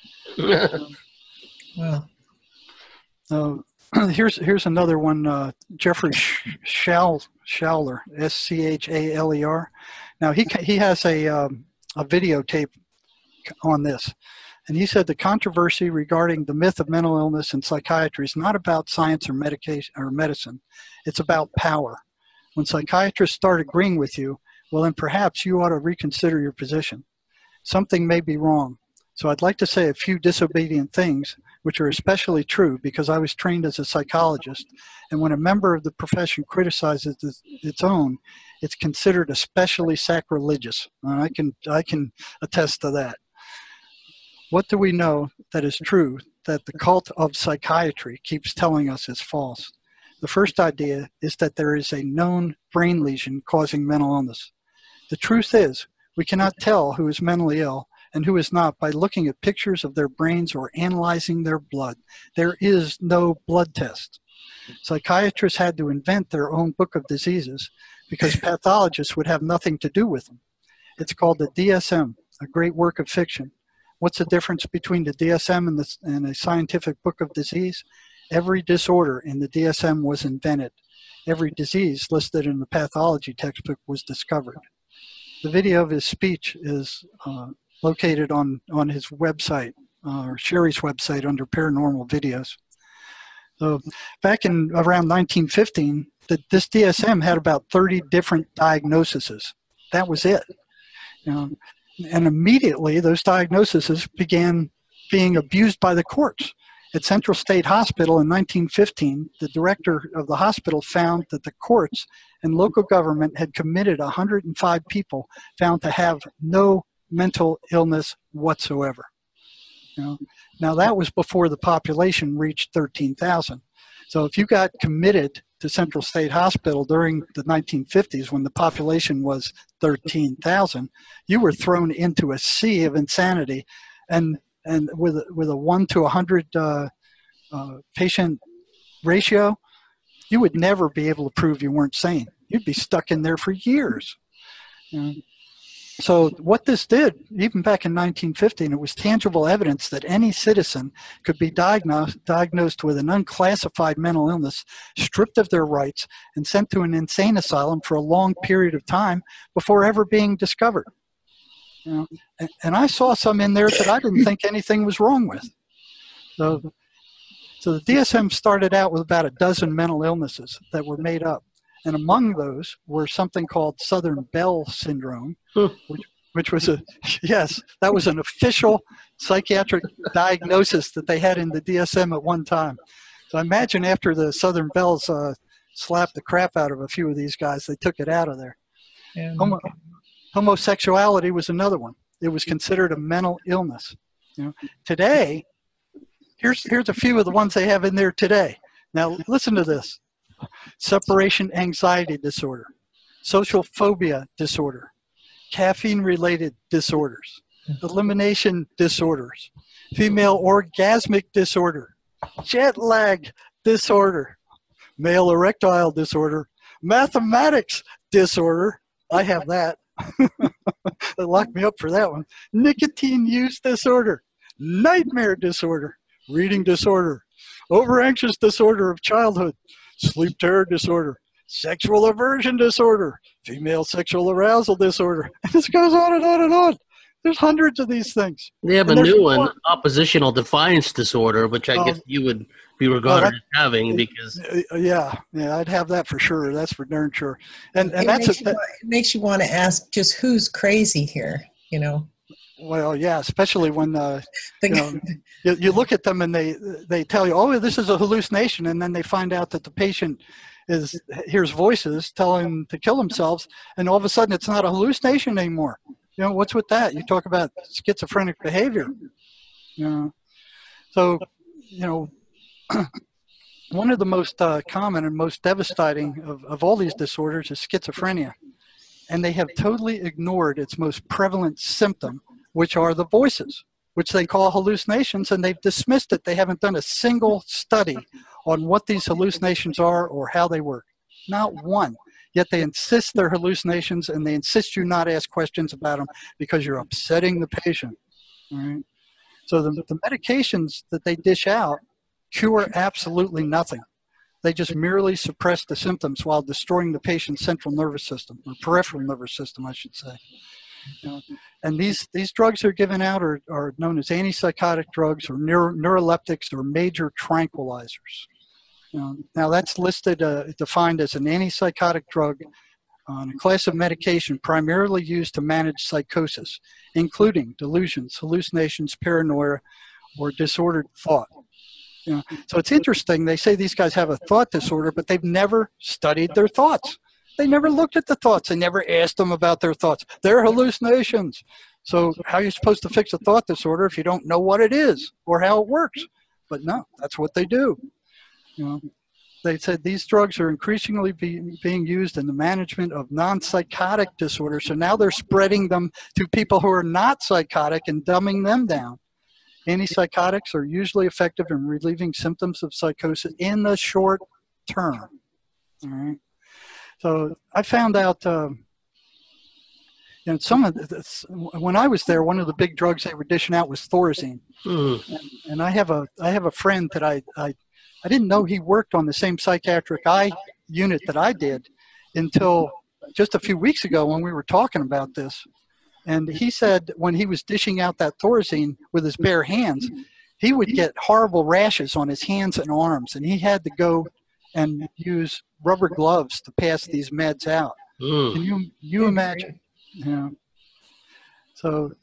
Speaker 2: Well,
Speaker 3: uh, here's here's another one. Uh, Jeffrey Schall Schauler, S C H A L E R. Now he he has a um, a videotape on this. And he said the controversy regarding the myth of mental illness in psychiatry is not about science or medication or medicine. It's about power. When psychiatrists start agreeing with you, well, then perhaps you ought to reconsider your position. Something may be wrong. So I'd like to say a few disobedient things, which are especially true because I was trained as a psychologist. And when a member of the profession criticizes its own, it's considered especially sacrilegious. And I can, I can attest to that. What do we know that is true that the cult of psychiatry keeps telling us is false? The first idea is that there is a known brain lesion causing mental illness. The truth is, we cannot tell who is mentally ill and who is not by looking at pictures of their brains or analyzing their blood. There is no blood test. Psychiatrists had to invent their own book of diseases because pathologists would have nothing to do with them. It's called the D S M, a great work of fiction. What's the difference between the D S M and, the, and a scientific book of disease? Every disorder in the D S M was invented. Every disease listed in the pathology textbook was discovered. The video of his speech is uh, located on, on his website, uh, or Sherry's website under paranormal videos. So back in around nineteen fifteen, the, this D S M had about thirty different diagnoses. That was it. You know, and immediately those diagnoses began being abused by the courts. At Central State Hospital in nineteen fifteen, the director of the hospital found that the courts and local government had committed one hundred five people found to have no mental illness whatsoever. You know, now that was before the population reached thirteen thousand. So if you got committed to Central State Hospital during the nineteen fifties when the population was thirteen thousand, you were thrown into a sea of insanity, and and with with a one to one hundred uh, uh, patient ratio, you would never be able to prove you weren't sane. You'd be stuck in there for years. You know? So what this did, even back in nineteen fifteen, it was tangible evidence that any citizen could be diagnosed, diagnosed with an unclassified mental illness, stripped of their rights, and sent to an insane asylum for a long period of time before ever being discovered. You know, and, and I saw some in there that I didn't think anything was wrong with. So, so the D S M started out with about a dozen mental illnesses that were made up. And among those were something called Southern Belle Syndrome, which, which was a, yes, that was an official psychiatric diagnosis that they had in the D S M at one time. So I imagine after the Southern Belles uh, slapped the crap out of a few of these guys, they took it out of there.
Speaker 2: Yeah.
Speaker 3: Homo, homosexuality was another one. It was considered a mental illness. You know, today, here's, here's a few of the ones they have in there today. Now, listen to this. Separation anxiety disorder, social phobia disorder, caffeine-related disorders, elimination disorders, female orgasmic disorder, jet lag disorder, male erectile disorder, mathematics disorder. I have that. They locked me up for that one. Nicotine use disorder, nightmare disorder, reading disorder, over-anxious disorder of childhood, sleep terror disorder, sexual aversion disorder, female sexual arousal disorder. And this goes on and on and on. There's hundreds of these things.
Speaker 1: They have
Speaker 3: and
Speaker 1: a new
Speaker 3: more.
Speaker 1: one, oppositional defiance disorder, which I um, guess you would be regarded
Speaker 3: well, that,
Speaker 1: as having because...
Speaker 3: Yeah, yeah, I'd have that for sure. That's for darn sure. And, and
Speaker 2: it
Speaker 3: that's
Speaker 2: makes
Speaker 3: a,
Speaker 2: you, it makes you want to ask just who's crazy here, you know?
Speaker 3: Well, yeah, especially when uh, you, know, you, you look at them and they they tell you, oh, this is a hallucination, and then they find out that the patient is hears voices telling them to kill themselves, and all of a sudden it's not a hallucination anymore. You know, what's with that? You talk about schizophrenic behavior. You know, so you know, one of the most uh, common and most devastating of, of all these disorders is schizophrenia, and they have totally ignored its most prevalent symptom, which are the voices, which they call hallucinations, and they've dismissed it. They haven't done a single study on what these hallucinations are or how they work. Not one. Yet they insist they're hallucinations, and they insist you not ask questions about them because you're upsetting the patient. All right? So the, the medications that they dish out cure absolutely nothing. They just merely suppress the symptoms while destroying the patient's central nervous system, or peripheral nervous system, I should say. You know, and these, these drugs are given out are, are known as antipsychotic drugs or neuro, neuroleptics or major tranquilizers. You know, now that's listed, uh, defined as an antipsychotic drug on a class of medication primarily used to manage psychosis, including delusions, hallucinations, paranoia, or disordered thought. You know, so it's interesting. They say these guys have a thought disorder, but they've never studied their thoughts. They never looked at the thoughts. They never asked them about their thoughts. They're hallucinations. So how are you supposed to fix a thought disorder if you don't know what it is or how it works? But no, that's what they do. You know, they said these drugs are increasingly be, being used in the management of non-psychotic disorders. So now they're spreading them to people who are not psychotic and dumbing them down. Antipsychotics are usually effective in relieving symptoms of psychosis in the short term. All right. So I found out, uh, you know, some of this, when I was there, one of the big drugs they were dishing out was Thorazine. Mm. And, and I have a I have a friend that I, I I didn't know he worked on the same psychiatric eye unit that I did until just a few weeks ago when we were talking about this. And he said when he was dishing out that Thorazine with his bare hands, he would get horrible rashes on his hands and arms, and he had to go and use rubber gloves to pass these meds out. Mm. Can you you imagine? Yeah. So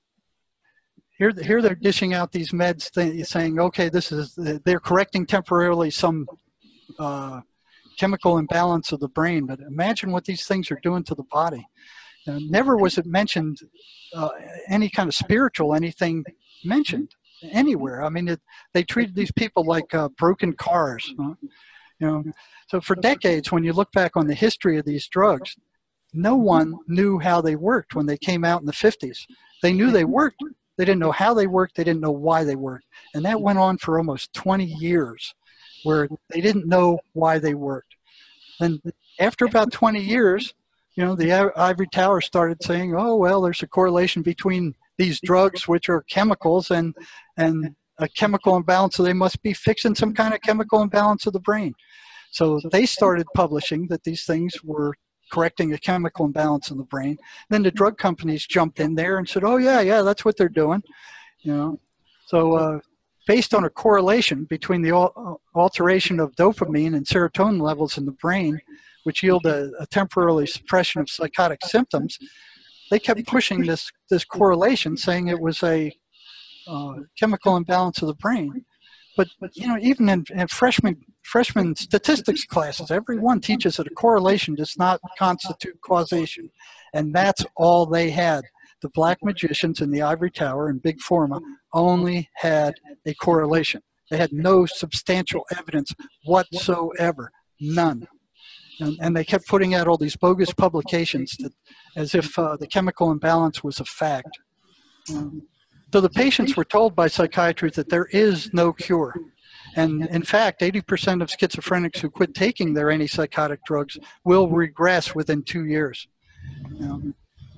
Speaker 3: here, here they're dishing out these meds, th- saying, okay, this is they're correcting temporarily some uh, chemical imbalance of the brain, but imagine what these things are doing to the body. Uh, never was it mentioned, uh, any kind of spiritual anything mentioned anywhere. I mean, it, they treated these people like uh, broken cars. Huh? You know, so for decades, when you look back on the history of these drugs, no one knew how they worked when they came out in the fifties. They knew they worked. They didn't know how they worked. They didn't know why they worked. And that went on for almost twenty years where they didn't know why they worked. Then after about twenty years, you know, the ivory tower started saying, oh, well, there's a correlation between these drugs, which are chemicals, and and a chemical imbalance, so they must be fixing some kind of chemical imbalance of the brain. So they started publishing that these things were correcting a chemical imbalance in the brain. Then the drug companies jumped in there and said, oh, yeah, yeah, that's what they're doing. You know, so uh, based on a correlation between the al- alteration of dopamine and serotonin levels in the brain, which yield a, a temporary suppression of psychotic symptoms, they kept pushing this, this correlation, saying it was a uh, chemical imbalance of the brain. But, but you know, even in, in freshman freshman statistics classes, everyone teaches that a correlation does not constitute causation. And that's all they had. The black magicians in the ivory tower and Big Pharma only had a correlation. They had no substantial evidence whatsoever, none. And, and they kept putting out all these bogus publications that, as if uh, the chemical imbalance was a fact. Um, so the patients were told by psychiatry that there is no cure. And in fact, eighty percent of schizophrenics who quit taking their antipsychotic drugs will regress within two years. Um,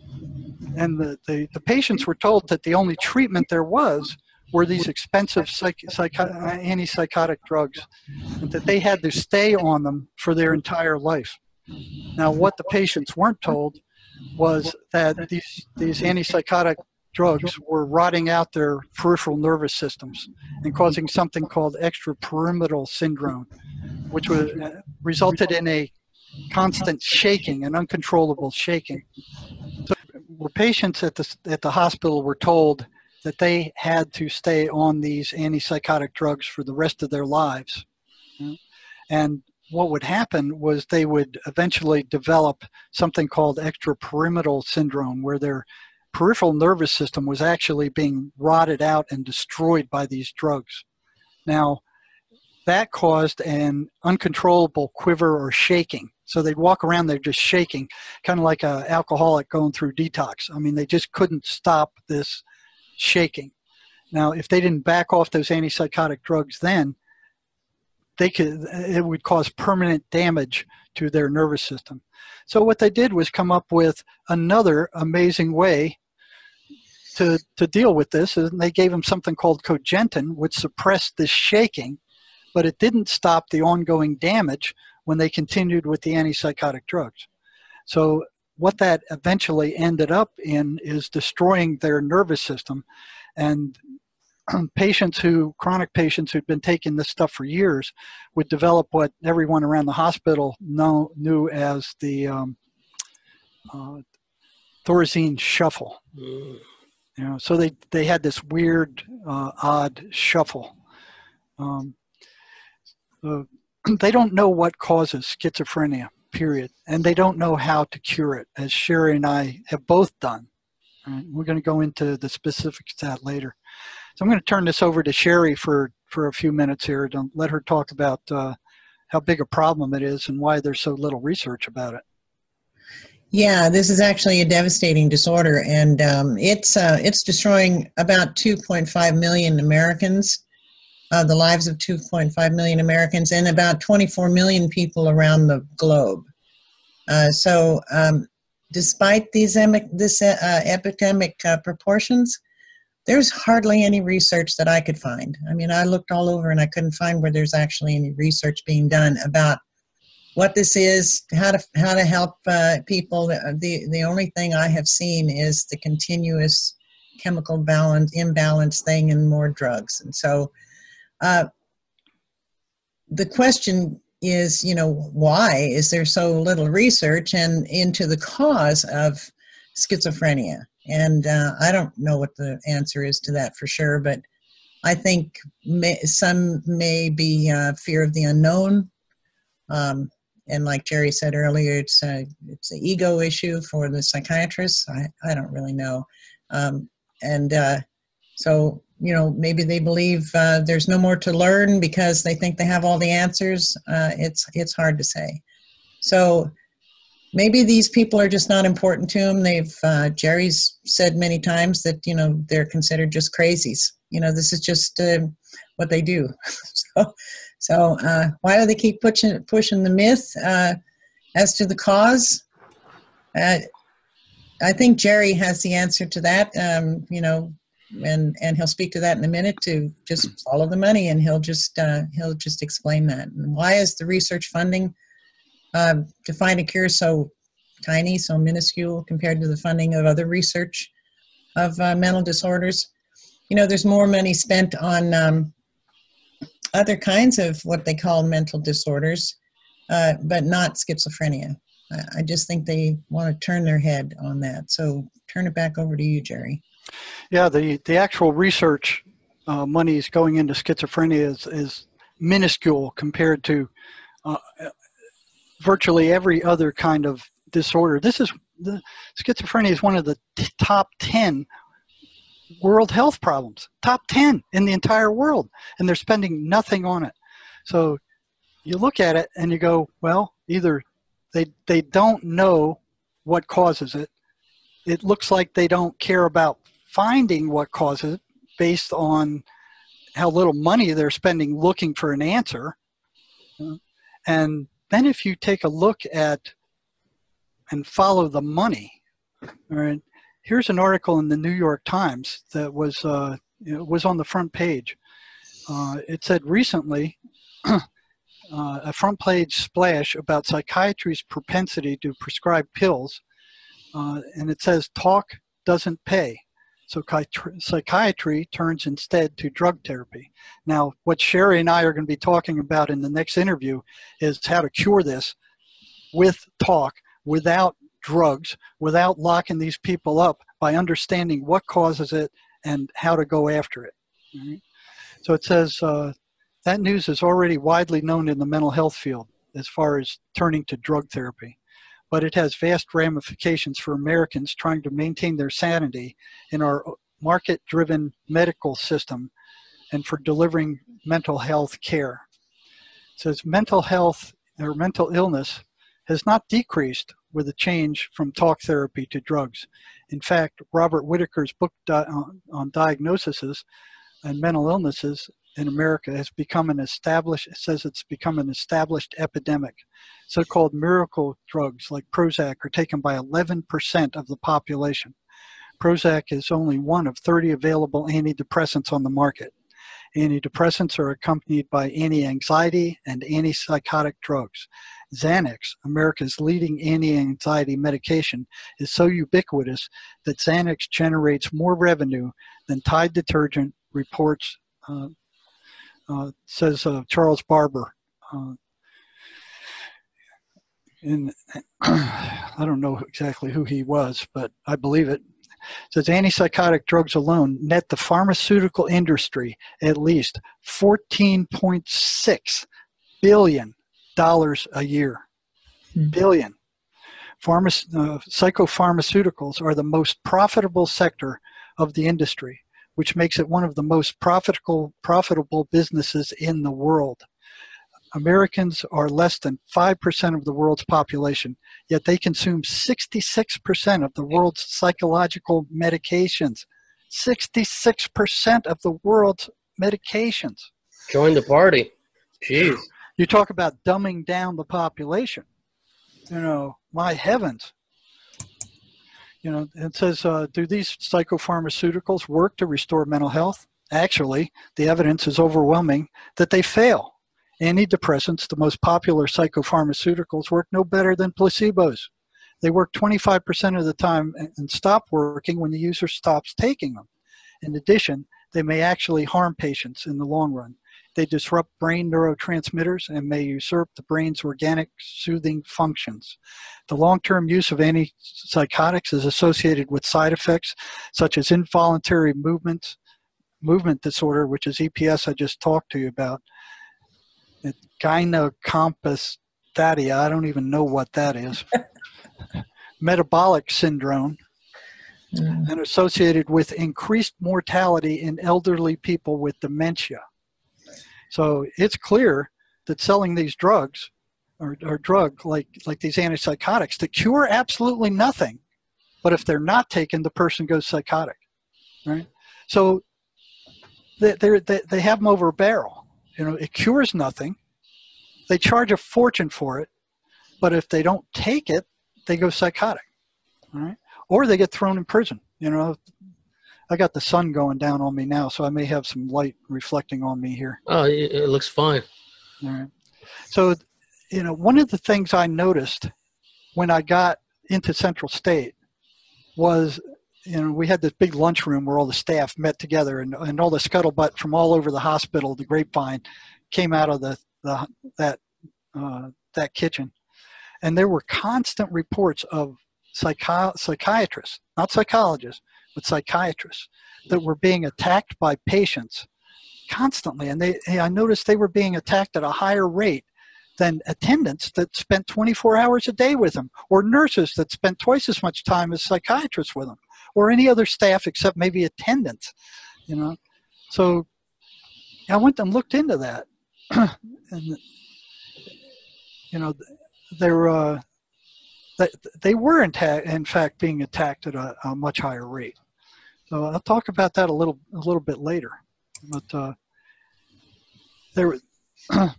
Speaker 3: and the, the, the patients were told that the only treatment there was were these expensive psych, psych, antipsychotic drugs, and that they had to stay on them for their entire life. Now, what the patients weren't told was that these, these antipsychotic drugs were rotting out their peripheral nervous systems and causing something called extrapyramidal syndrome, which was, uh, resulted in a constant shaking, an uncontrollable shaking. So where patients at the, at the hospital were told that they had to stay on these antipsychotic drugs for the rest of their lives. And what would happen was they would eventually develop something called extrapyramidal syndrome, where their peripheral nervous system was actually being rotted out and destroyed by these drugs. Now, that caused an uncontrollable quiver or shaking. So they'd walk around, they're just shaking, kind of like an alcoholic going through detox. I mean, they just couldn't stop this shaking. Now, if they didn't back off those antipsychotic drugs then, they could, it would cause permanent damage to their nervous system. So what they did was come up with another amazing way to, to deal with this, and they gave them something called Cogentin, which suppressed this shaking, but it didn't stop the ongoing damage when they continued with the antipsychotic drugs. So what that eventually ended up in is destroying their nervous system, and patients who, chronic patients who'd been taking this stuff for years would develop what everyone around the hospital know, knew as the um, uh, Thorazine shuffle. Mm. You know, so they, they had this weird, uh, odd shuffle. Um, uh, they don't know what causes schizophrenia, period. And they don't know how to cure it, as Sherry and I have both done. Right? We're going to go into the specifics of that later. So I'm going to turn this over to Sherry for, for a few minutes here to let her talk about uh, how big a problem it is and why there's so little research about it.
Speaker 2: Yeah, this is actually a devastating disorder, and um, it's uh, it's destroying about two point five million Americans, uh, the lives of two point five million Americans, and about twenty-four million people around the globe. Uh, so, um, despite these emi- this uh, epidemic uh, proportions, there's hardly any research that I could find. I mean, I looked all over and I couldn't find where there's actually any research being done about what this is, how to how to help uh, people. The the only thing I have seen is the continuous chemical balance imbalance thing and more drugs. And so uh, the question is, you know, why is there so little research and into the cause of schizophrenia? And uh, I don't know what the answer is to that for sure, but I think may, some may be uh, fear of the unknown. Um, and like Jerry said earlier, it's a, it's an ego issue for the psychiatrists. I, I don't really know. Um, and uh, so, you know, maybe they believe uh, there's no more to learn because they think they have all the answers. Uh, it's, it's hard to say. So maybe these people are just not important to them. They've, uh, Jerry's said many times that, you know, they're considered just crazies. You know, this is just uh, what they do. so, so uh, why do they keep pushing, pushing the myth uh, as to the cause? Uh, I think Jerry has the answer to that, um, you know, and, and he'll speak to that in a minute, to just follow the money, and he'll just, uh, he'll just explain that. And why is the research funding uh, to find a cure so tiny, so minuscule compared to the funding of other research of uh, mental disorders? You know, there's more money spent on um, other kinds of what they call mental disorders, uh, but not schizophrenia. I, I just think they want to turn their head on that. So turn it back over to you, Jerry.
Speaker 3: Yeah, the, the actual research uh, monies going into schizophrenia is, is minuscule compared to uh, virtually every other kind of disorder. This is, the schizophrenia is one of the t- top ten world health problems, top ten in the entire world, and they're spending nothing on it. So you look at it and you go, well, either they they don't know what causes it. It looks like they don't care about finding what causes it based on how little money they're spending looking for an answer. And then if you take a look at and follow the money, all right, here's an article in the New York Times that was uh, it was on the front page. Uh, it said recently, uh, a front page splash about psychiatry's propensity to prescribe pills, uh, and it says, talk doesn't pay. So psychiatry turns instead to drug therapy. Now, what Sherry and I are going to be talking about in the next interview is how to cure this with talk, without drugs, without locking these people up, by understanding what causes it and how to go after it. Mm-hmm. So it says, uh, that news is already widely known in the mental health field as far as turning to drug therapy, but it has vast ramifications for Americans trying to maintain their sanity in our market-driven medical system and for delivering mental health care. It says mental health or mental illness has not decreased with a change from talk therapy to drugs. In fact, Robert Whitaker's book di- on, on diagnoses and mental illnesses in America has become an established, it says it's become an established epidemic. So-called miracle drugs like Prozac are taken by eleven percent of the population. Prozac is only one of thirty available antidepressants on the market. Antidepressants are accompanied by anti-anxiety and antipsychotic drugs. Xanax, America's leading anti-anxiety medication, is so ubiquitous that Xanax generates more revenue than Tide detergent, reports, uh, uh, says uh, Charles Barber. Uh, in, I don't know exactly who he was, but I believe it. It says antipsychotic drugs alone net the pharmaceutical industry at least fourteen point six billion dollars a year. Mm-hmm. Billion. Pharma, uh, psychopharmaceuticals are the most profitable sector of the industry, which makes it one of the most profitable profitable businesses in the world. Americans are less than five percent of the world's population, yet they consume sixty-six percent of the world's psychological medications. sixty-six percent of the world's medications.
Speaker 1: Join the party. Jeez.
Speaker 3: You talk about dumbing down the population. You know, my heavens. You know, it says, uh, do these psychopharmaceuticals work to restore mental health? Actually, the evidence is overwhelming that they fail. Antidepressants, the most popular psychopharmaceuticals, work no better than placebos. They work twenty-five percent of the time and stop working when the user stops taking them. In addition, they may actually harm patients in the long run. They disrupt brain neurotransmitters and may usurp the brain's organic soothing functions. The long-term use of antipsychotics is associated with side effects such as involuntary movements, movement disorder, which is E P S I just talked to you about, gynecomastia, I don't even know what that is, metabolic syndrome, mm. and associated with increased mortality in elderly people with dementia. So it's clear that selling these drugs or, or drug like, like these antipsychotics to cure absolutely nothing, but if they're not taken, the person goes psychotic, right? So they, they, they have them over a barrel. You know, it cures nothing. They charge a fortune for it, but if they don't take it, they go psychotic, all right? Or they get thrown in prison. You know, I got the sun going down on me now, so I may have some light reflecting on me here.
Speaker 1: Oh, it, it looks fine.
Speaker 3: All right. So, you know, one of the things I noticed when I got into Central State was, you know, we had this big lunchroom where all the staff met together, and, and all the scuttlebutt from all over the hospital, the grapevine, came out of the, the that uh, that kitchen. And there were constant reports of psychi- psychiatrists, not psychologists, but psychiatrists that were being attacked by patients constantly. And they, I noticed they were being attacked at a higher rate than attendants that spent twenty-four hours a day with them, or nurses that spent twice as much time as psychiatrists with them, or any other staff except maybe attendants, you know. So I went and looked into that. And, you know, they're, uh, they, they were in, ta- in fact being attacked at a, a much higher rate. So I'll talk about that a little a little bit later. But uh, there, let's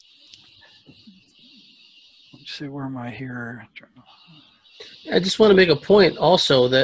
Speaker 3: see, where am I here?
Speaker 1: I just want to make a point also that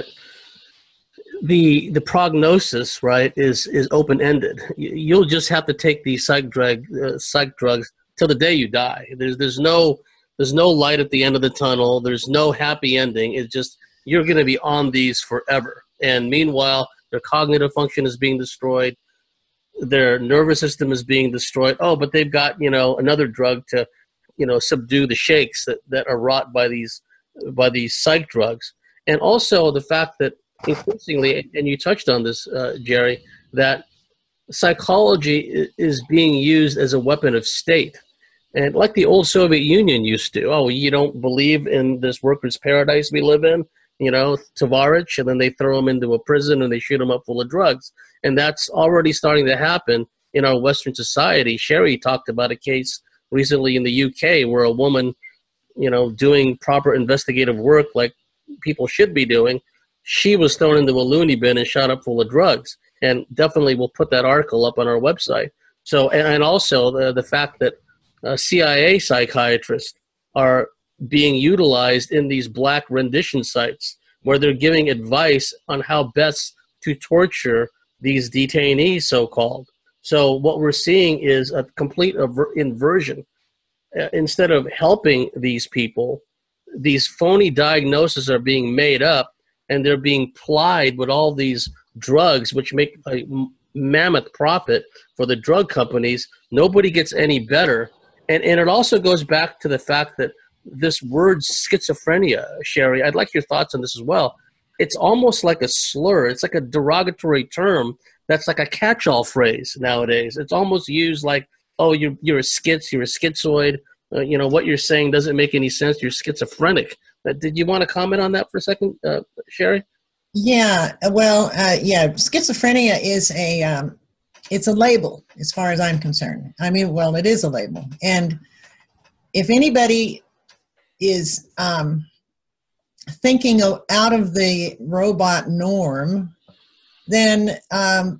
Speaker 1: the the prognosis, right, is is open ended. You'll just have to take these psych drug uh, psych drugs till the day you die. There's there's no there's no light at the end of the tunnel. There's no happy ending. It's just you're going to be on these forever. And meanwhile, their cognitive function is being destroyed. Their nervous system is being destroyed. Oh, but they've got, you know, another drug to, you know, subdue the shakes that, that are wrought by these by these psych drugs. And also the fact that increasingly, and you touched on this, uh, Jerry, that psychology is being used as a weapon of state. And like the old Soviet Union used to, oh, you don't believe in this workers' paradise we live in? You know, Tovarich, and then they throw him into a prison and they shoot him up full of drugs. And that's already starting to happen in our Western society. Sherry talked about a case recently in the U K where a woman, you know, doing proper investigative work like people should be doing, she was thrown into a loony bin and shot up full of drugs. And definitely we'll put that article up on our website. So, and, and also the, the fact that uh, C I A psychiatrists are being utilized in these black rendition sites where they're giving advice on how best to torture these detainees, so-called. So what we're seeing is a complete aver- inversion. Uh, instead of helping these people, these phony diagnoses are being made up, and they're being plied with all these drugs, which make a mammoth profit for the drug companies. Nobody gets any better. And, and it also goes back to the fact that this word schizophrenia, Sherry, I'd like your thoughts on this as well. It's almost like a slur. It's like a derogatory term that's like a catch-all phrase nowadays. It's almost used like, oh, you're, you're a schiz, you're a schizoid. Uh, you know, what you're saying doesn't make any sense. You're schizophrenic. Uh, did you want to comment on that for a second, uh, Sherry?
Speaker 2: Yeah, well, uh, yeah, schizophrenia is a um, it's a label as far as I'm concerned. I mean, well, it is a label. And if anybody is um, thinking of, out of the robot norm, then um,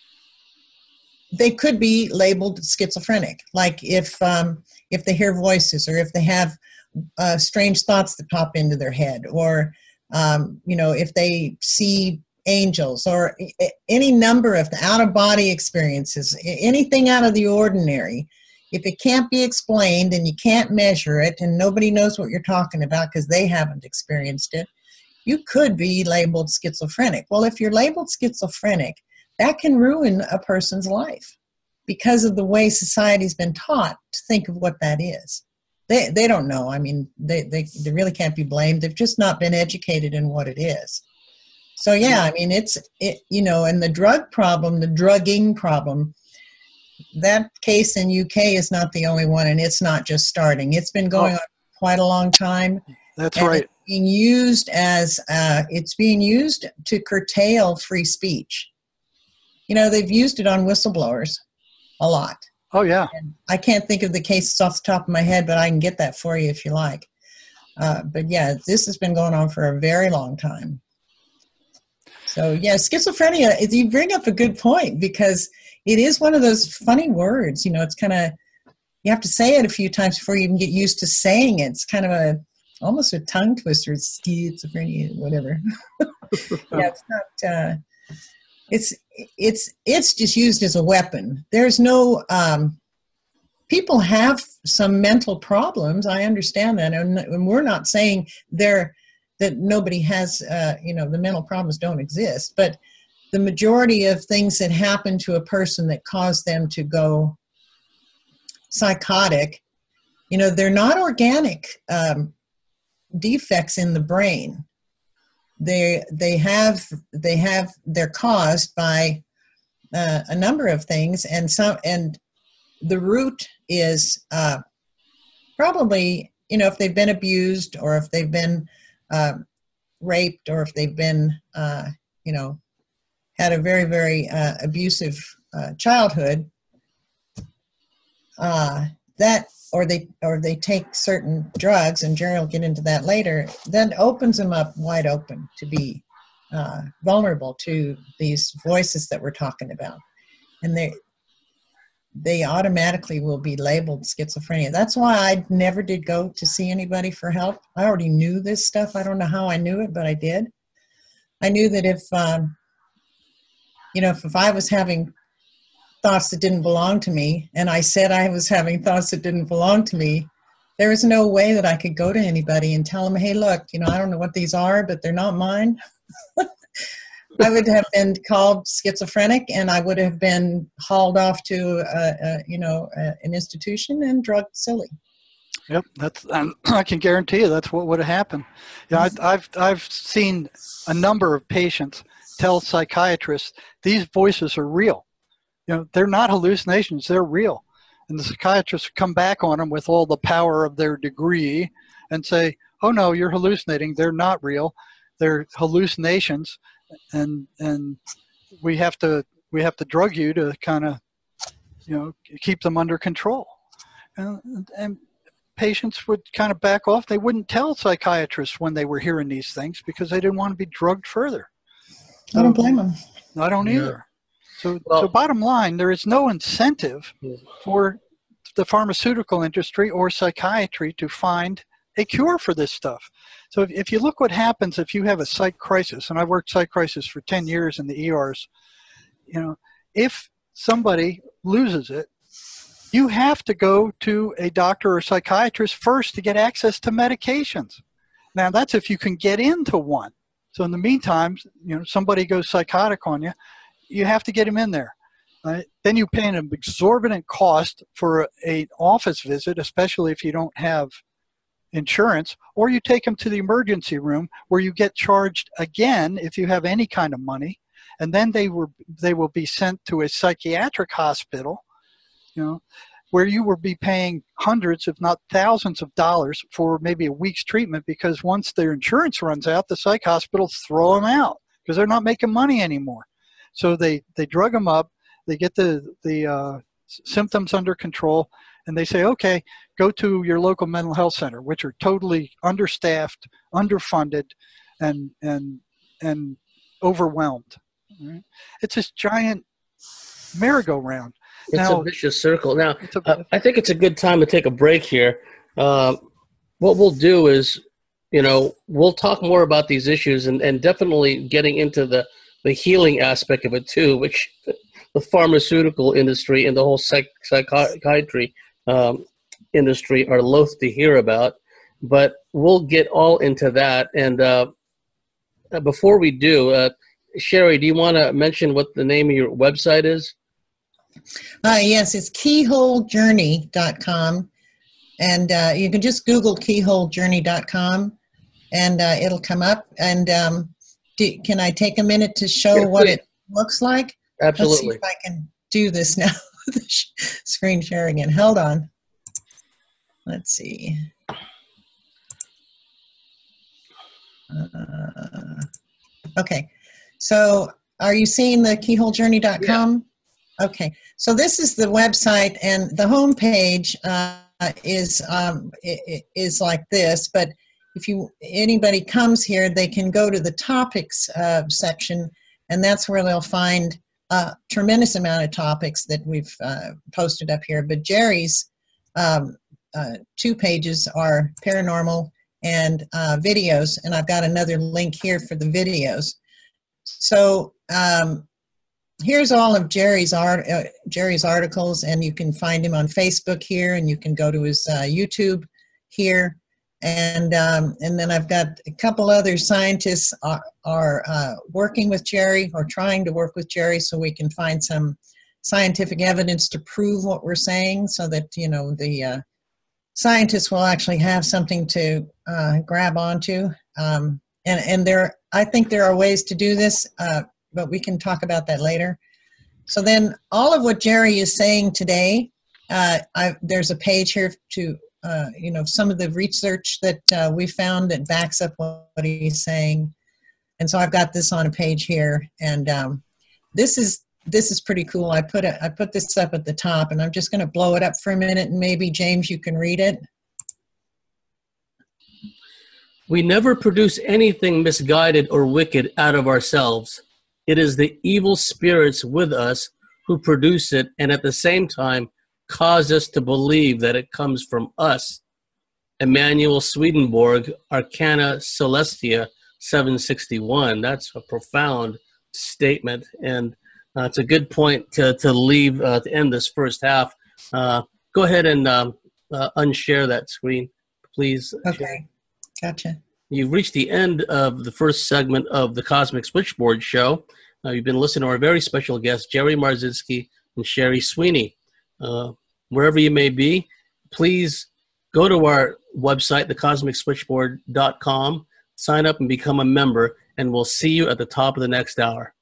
Speaker 2: they could be labeled schizophrenic. Like if um, if they hear voices, or if they have uh, strange thoughts that pop into their head, or um, you know, if they see angels, or any number of out-of-body experiences, anything out of the ordinary. If it can't be explained and you can't measure it and nobody knows what you're talking about because they haven't experienced it, you could be labeled schizophrenic. Well, if you're labeled schizophrenic, that can ruin a person's life because of the way society's been taught to think of what that is. They they don't know. I mean, they, they, they really can't be blamed. They've just not been educated in what it is. So, yeah, I mean, it's, it, you know, and the drug problem, the drugging problem, that case in U K is not the only one, and it's not just starting. It's been going oh. on quite a long time.
Speaker 3: That's right.
Speaker 2: It's being used as, uh, it's being used to curtail free speech. You know, they've used it on whistleblowers a lot.
Speaker 3: Oh, yeah.
Speaker 2: And I can't think of the cases off the top of my head, but I can get that for you if you like. Uh, but, yeah, this has been going on for a very long time. So, yeah, schizophrenia, you bring up a good point, because it is one of those funny words. You know, it's kind of, you have to say it a few times before you can get used to saying it. It's kind of a, almost a tongue twister, schizophrenia, whatever. Yeah, it's not, uh, it's, it's, it's just used as a weapon. There's no, um, people have some mental problems. I understand that. And, and we're not saying they're, that nobody has, uh, you know, the mental problems don't exist, but the majority of things that happen to a person that cause them to go psychotic, you know, they're not organic um, defects in the brain. They they have they have they're caused by uh, a number of things, and some and the root is uh, probably, you know, if they've been abused, or if they've been Uh, raped, or if they've been, uh, you know, had a very, very uh, abusive uh, childhood, uh, that, or they, or they take certain drugs, and Jerry will get into that later, that opens them up wide open to be uh, vulnerable to these voices that we're talking about. And they, they automatically will be labeled schizophrenia. That's why I never did go to see anybody for help. I already knew this stuff. I don't know how I knew it, but I did. I knew that if, um, you know, if, if I was having thoughts that didn't belong to me, and I said I was having thoughts that didn't belong to me, there was no way that I could go to anybody and tell them, hey, look, you know, I don't know what these are, but they're not mine. I would have been called schizophrenic, and I would have been hauled off to, uh, uh, you know, uh, an institution and drugged silly.
Speaker 3: Yep, that's. Um, I can guarantee you that's what would have happened. Yeah, you know, I've I've seen a number of patients tell psychiatrists these voices are real. You know, they're not hallucinations; they're real. And the psychiatrists come back on them with all the power of their degree and say, "Oh no, you're hallucinating. They're not real. They're hallucinations." And and we have to we have to drug you to kind of, you know, keep them under control. And, and patients would kind of back off. They wouldn't tell psychiatrists when they were hearing these things because they didn't want to be drugged further.
Speaker 2: I don't blame them.
Speaker 3: I don't either. Yeah. So
Speaker 1: well,
Speaker 3: so bottom line, there is no incentive for the pharmaceutical industry or psychiatry to find a cure for this stuff. So if, if you look what happens if you have a psych crisis, and I worked psych crisis for ten years in the E Rs, you know, if somebody loses it, you have to go to a doctor or psychiatrist first to get access to medications. Now that's if you can get into one. So in the meantime, you know, somebody goes psychotic on you, you have to get him in there. Right? Then you pay an exorbitant cost for an office visit, especially if you don't have insurance, or you take them to the emergency room where you get charged again if you have any kind of money, and then they were they will be sent to a psychiatric hospital, you know, where you will be paying hundreds, if not thousands of dollars for maybe a week's treatment, because once their insurance runs out, the psych hospitals throw them out because they're not making money anymore. So they they drug them up, They get the, the uh, symptoms under control, and they say, okay, go to your local mental health center, which are totally understaffed, underfunded, and and and overwhelmed. Right? It's this giant merry-go-round.
Speaker 1: It's
Speaker 3: now,
Speaker 1: a vicious circle. Now,
Speaker 3: a,
Speaker 1: uh, I think it's a good time to take a break here. Uh, what we'll do is, you know, we'll talk more about these issues and, and definitely getting into the, the healing aspect of it too, which the pharmaceutical industry and the whole psych- psychiatry um, industry are loath to hear about. But we'll get all into that. And uh, before we do, uh, Sherry, do you want to mention what the name of your website is?
Speaker 2: Uh, yes, it's keyhole journey dot com. And uh, you can just Google keyhole journey dot com, and uh, it'll come up. And um, do, can I take a minute to show
Speaker 1: Yeah,
Speaker 2: what
Speaker 1: please.
Speaker 2: it looks like?
Speaker 1: Absolutely.
Speaker 2: Let's see if I can do this now with the sh- screen sharing. And hold on. Let's see. Uh, okay. So are you seeing the keyhole journey dot com? Yeah. Okay. So this is the website, and the home page uh, is um, is like this. But if you anybody comes here, they can go to the topics uh, section, and that's where they'll find a tremendous amount of topics that we've uh, posted up here. But Jerry's um, uh, two pages are paranormal and uh, videos, and I've got another link here for the videos. So um, here's all of Jerry's art, uh, Jerry's articles, and you can find him on Facebook here, and you can go to his uh, YouTube here, and um, and then I've got a couple other scientists are, are uh, working with Jerry or trying to work with Jerry, so we can find some scientific evidence to prove what we're saying, so that you know the uh, scientists will actually have something to uh, grab onto. Um, and and there, I think there are ways to do this. Uh, but we can talk about that later. So then all of what Jerry is saying today, uh, I, there's a page here to, uh, you know, some of the research that uh, we found that backs up what, what he's saying. And so I've got this on a page here, and um, this is this is pretty cool. I put a, I put this up at the top, and I'm just going to blow it up for a minute, and maybe James, you can read it.
Speaker 1: We never produce anything misguided or wicked out of ourselves. It is the evil spirits with us who produce it, and at the same time cause us to believe that it comes from us. Emanuel Swedenborg, Arcana Celestia seven sixty-one. That's a profound statement, and uh, it's a good point to, to leave uh, to end this first half. Uh, go ahead and um, uh, unshare that screen, please.
Speaker 2: Okay, gotcha.
Speaker 1: You've reached the end of the first segment of the Cosmic Switchboard Show. Uh, you've been listening to our very special guests, Jerry Marzinsky and Sherry Sweeney. Uh, wherever you may be, please go to our website, the cosmic switchboard dot com, sign up and become a member, and we'll see you at the top of the next hour.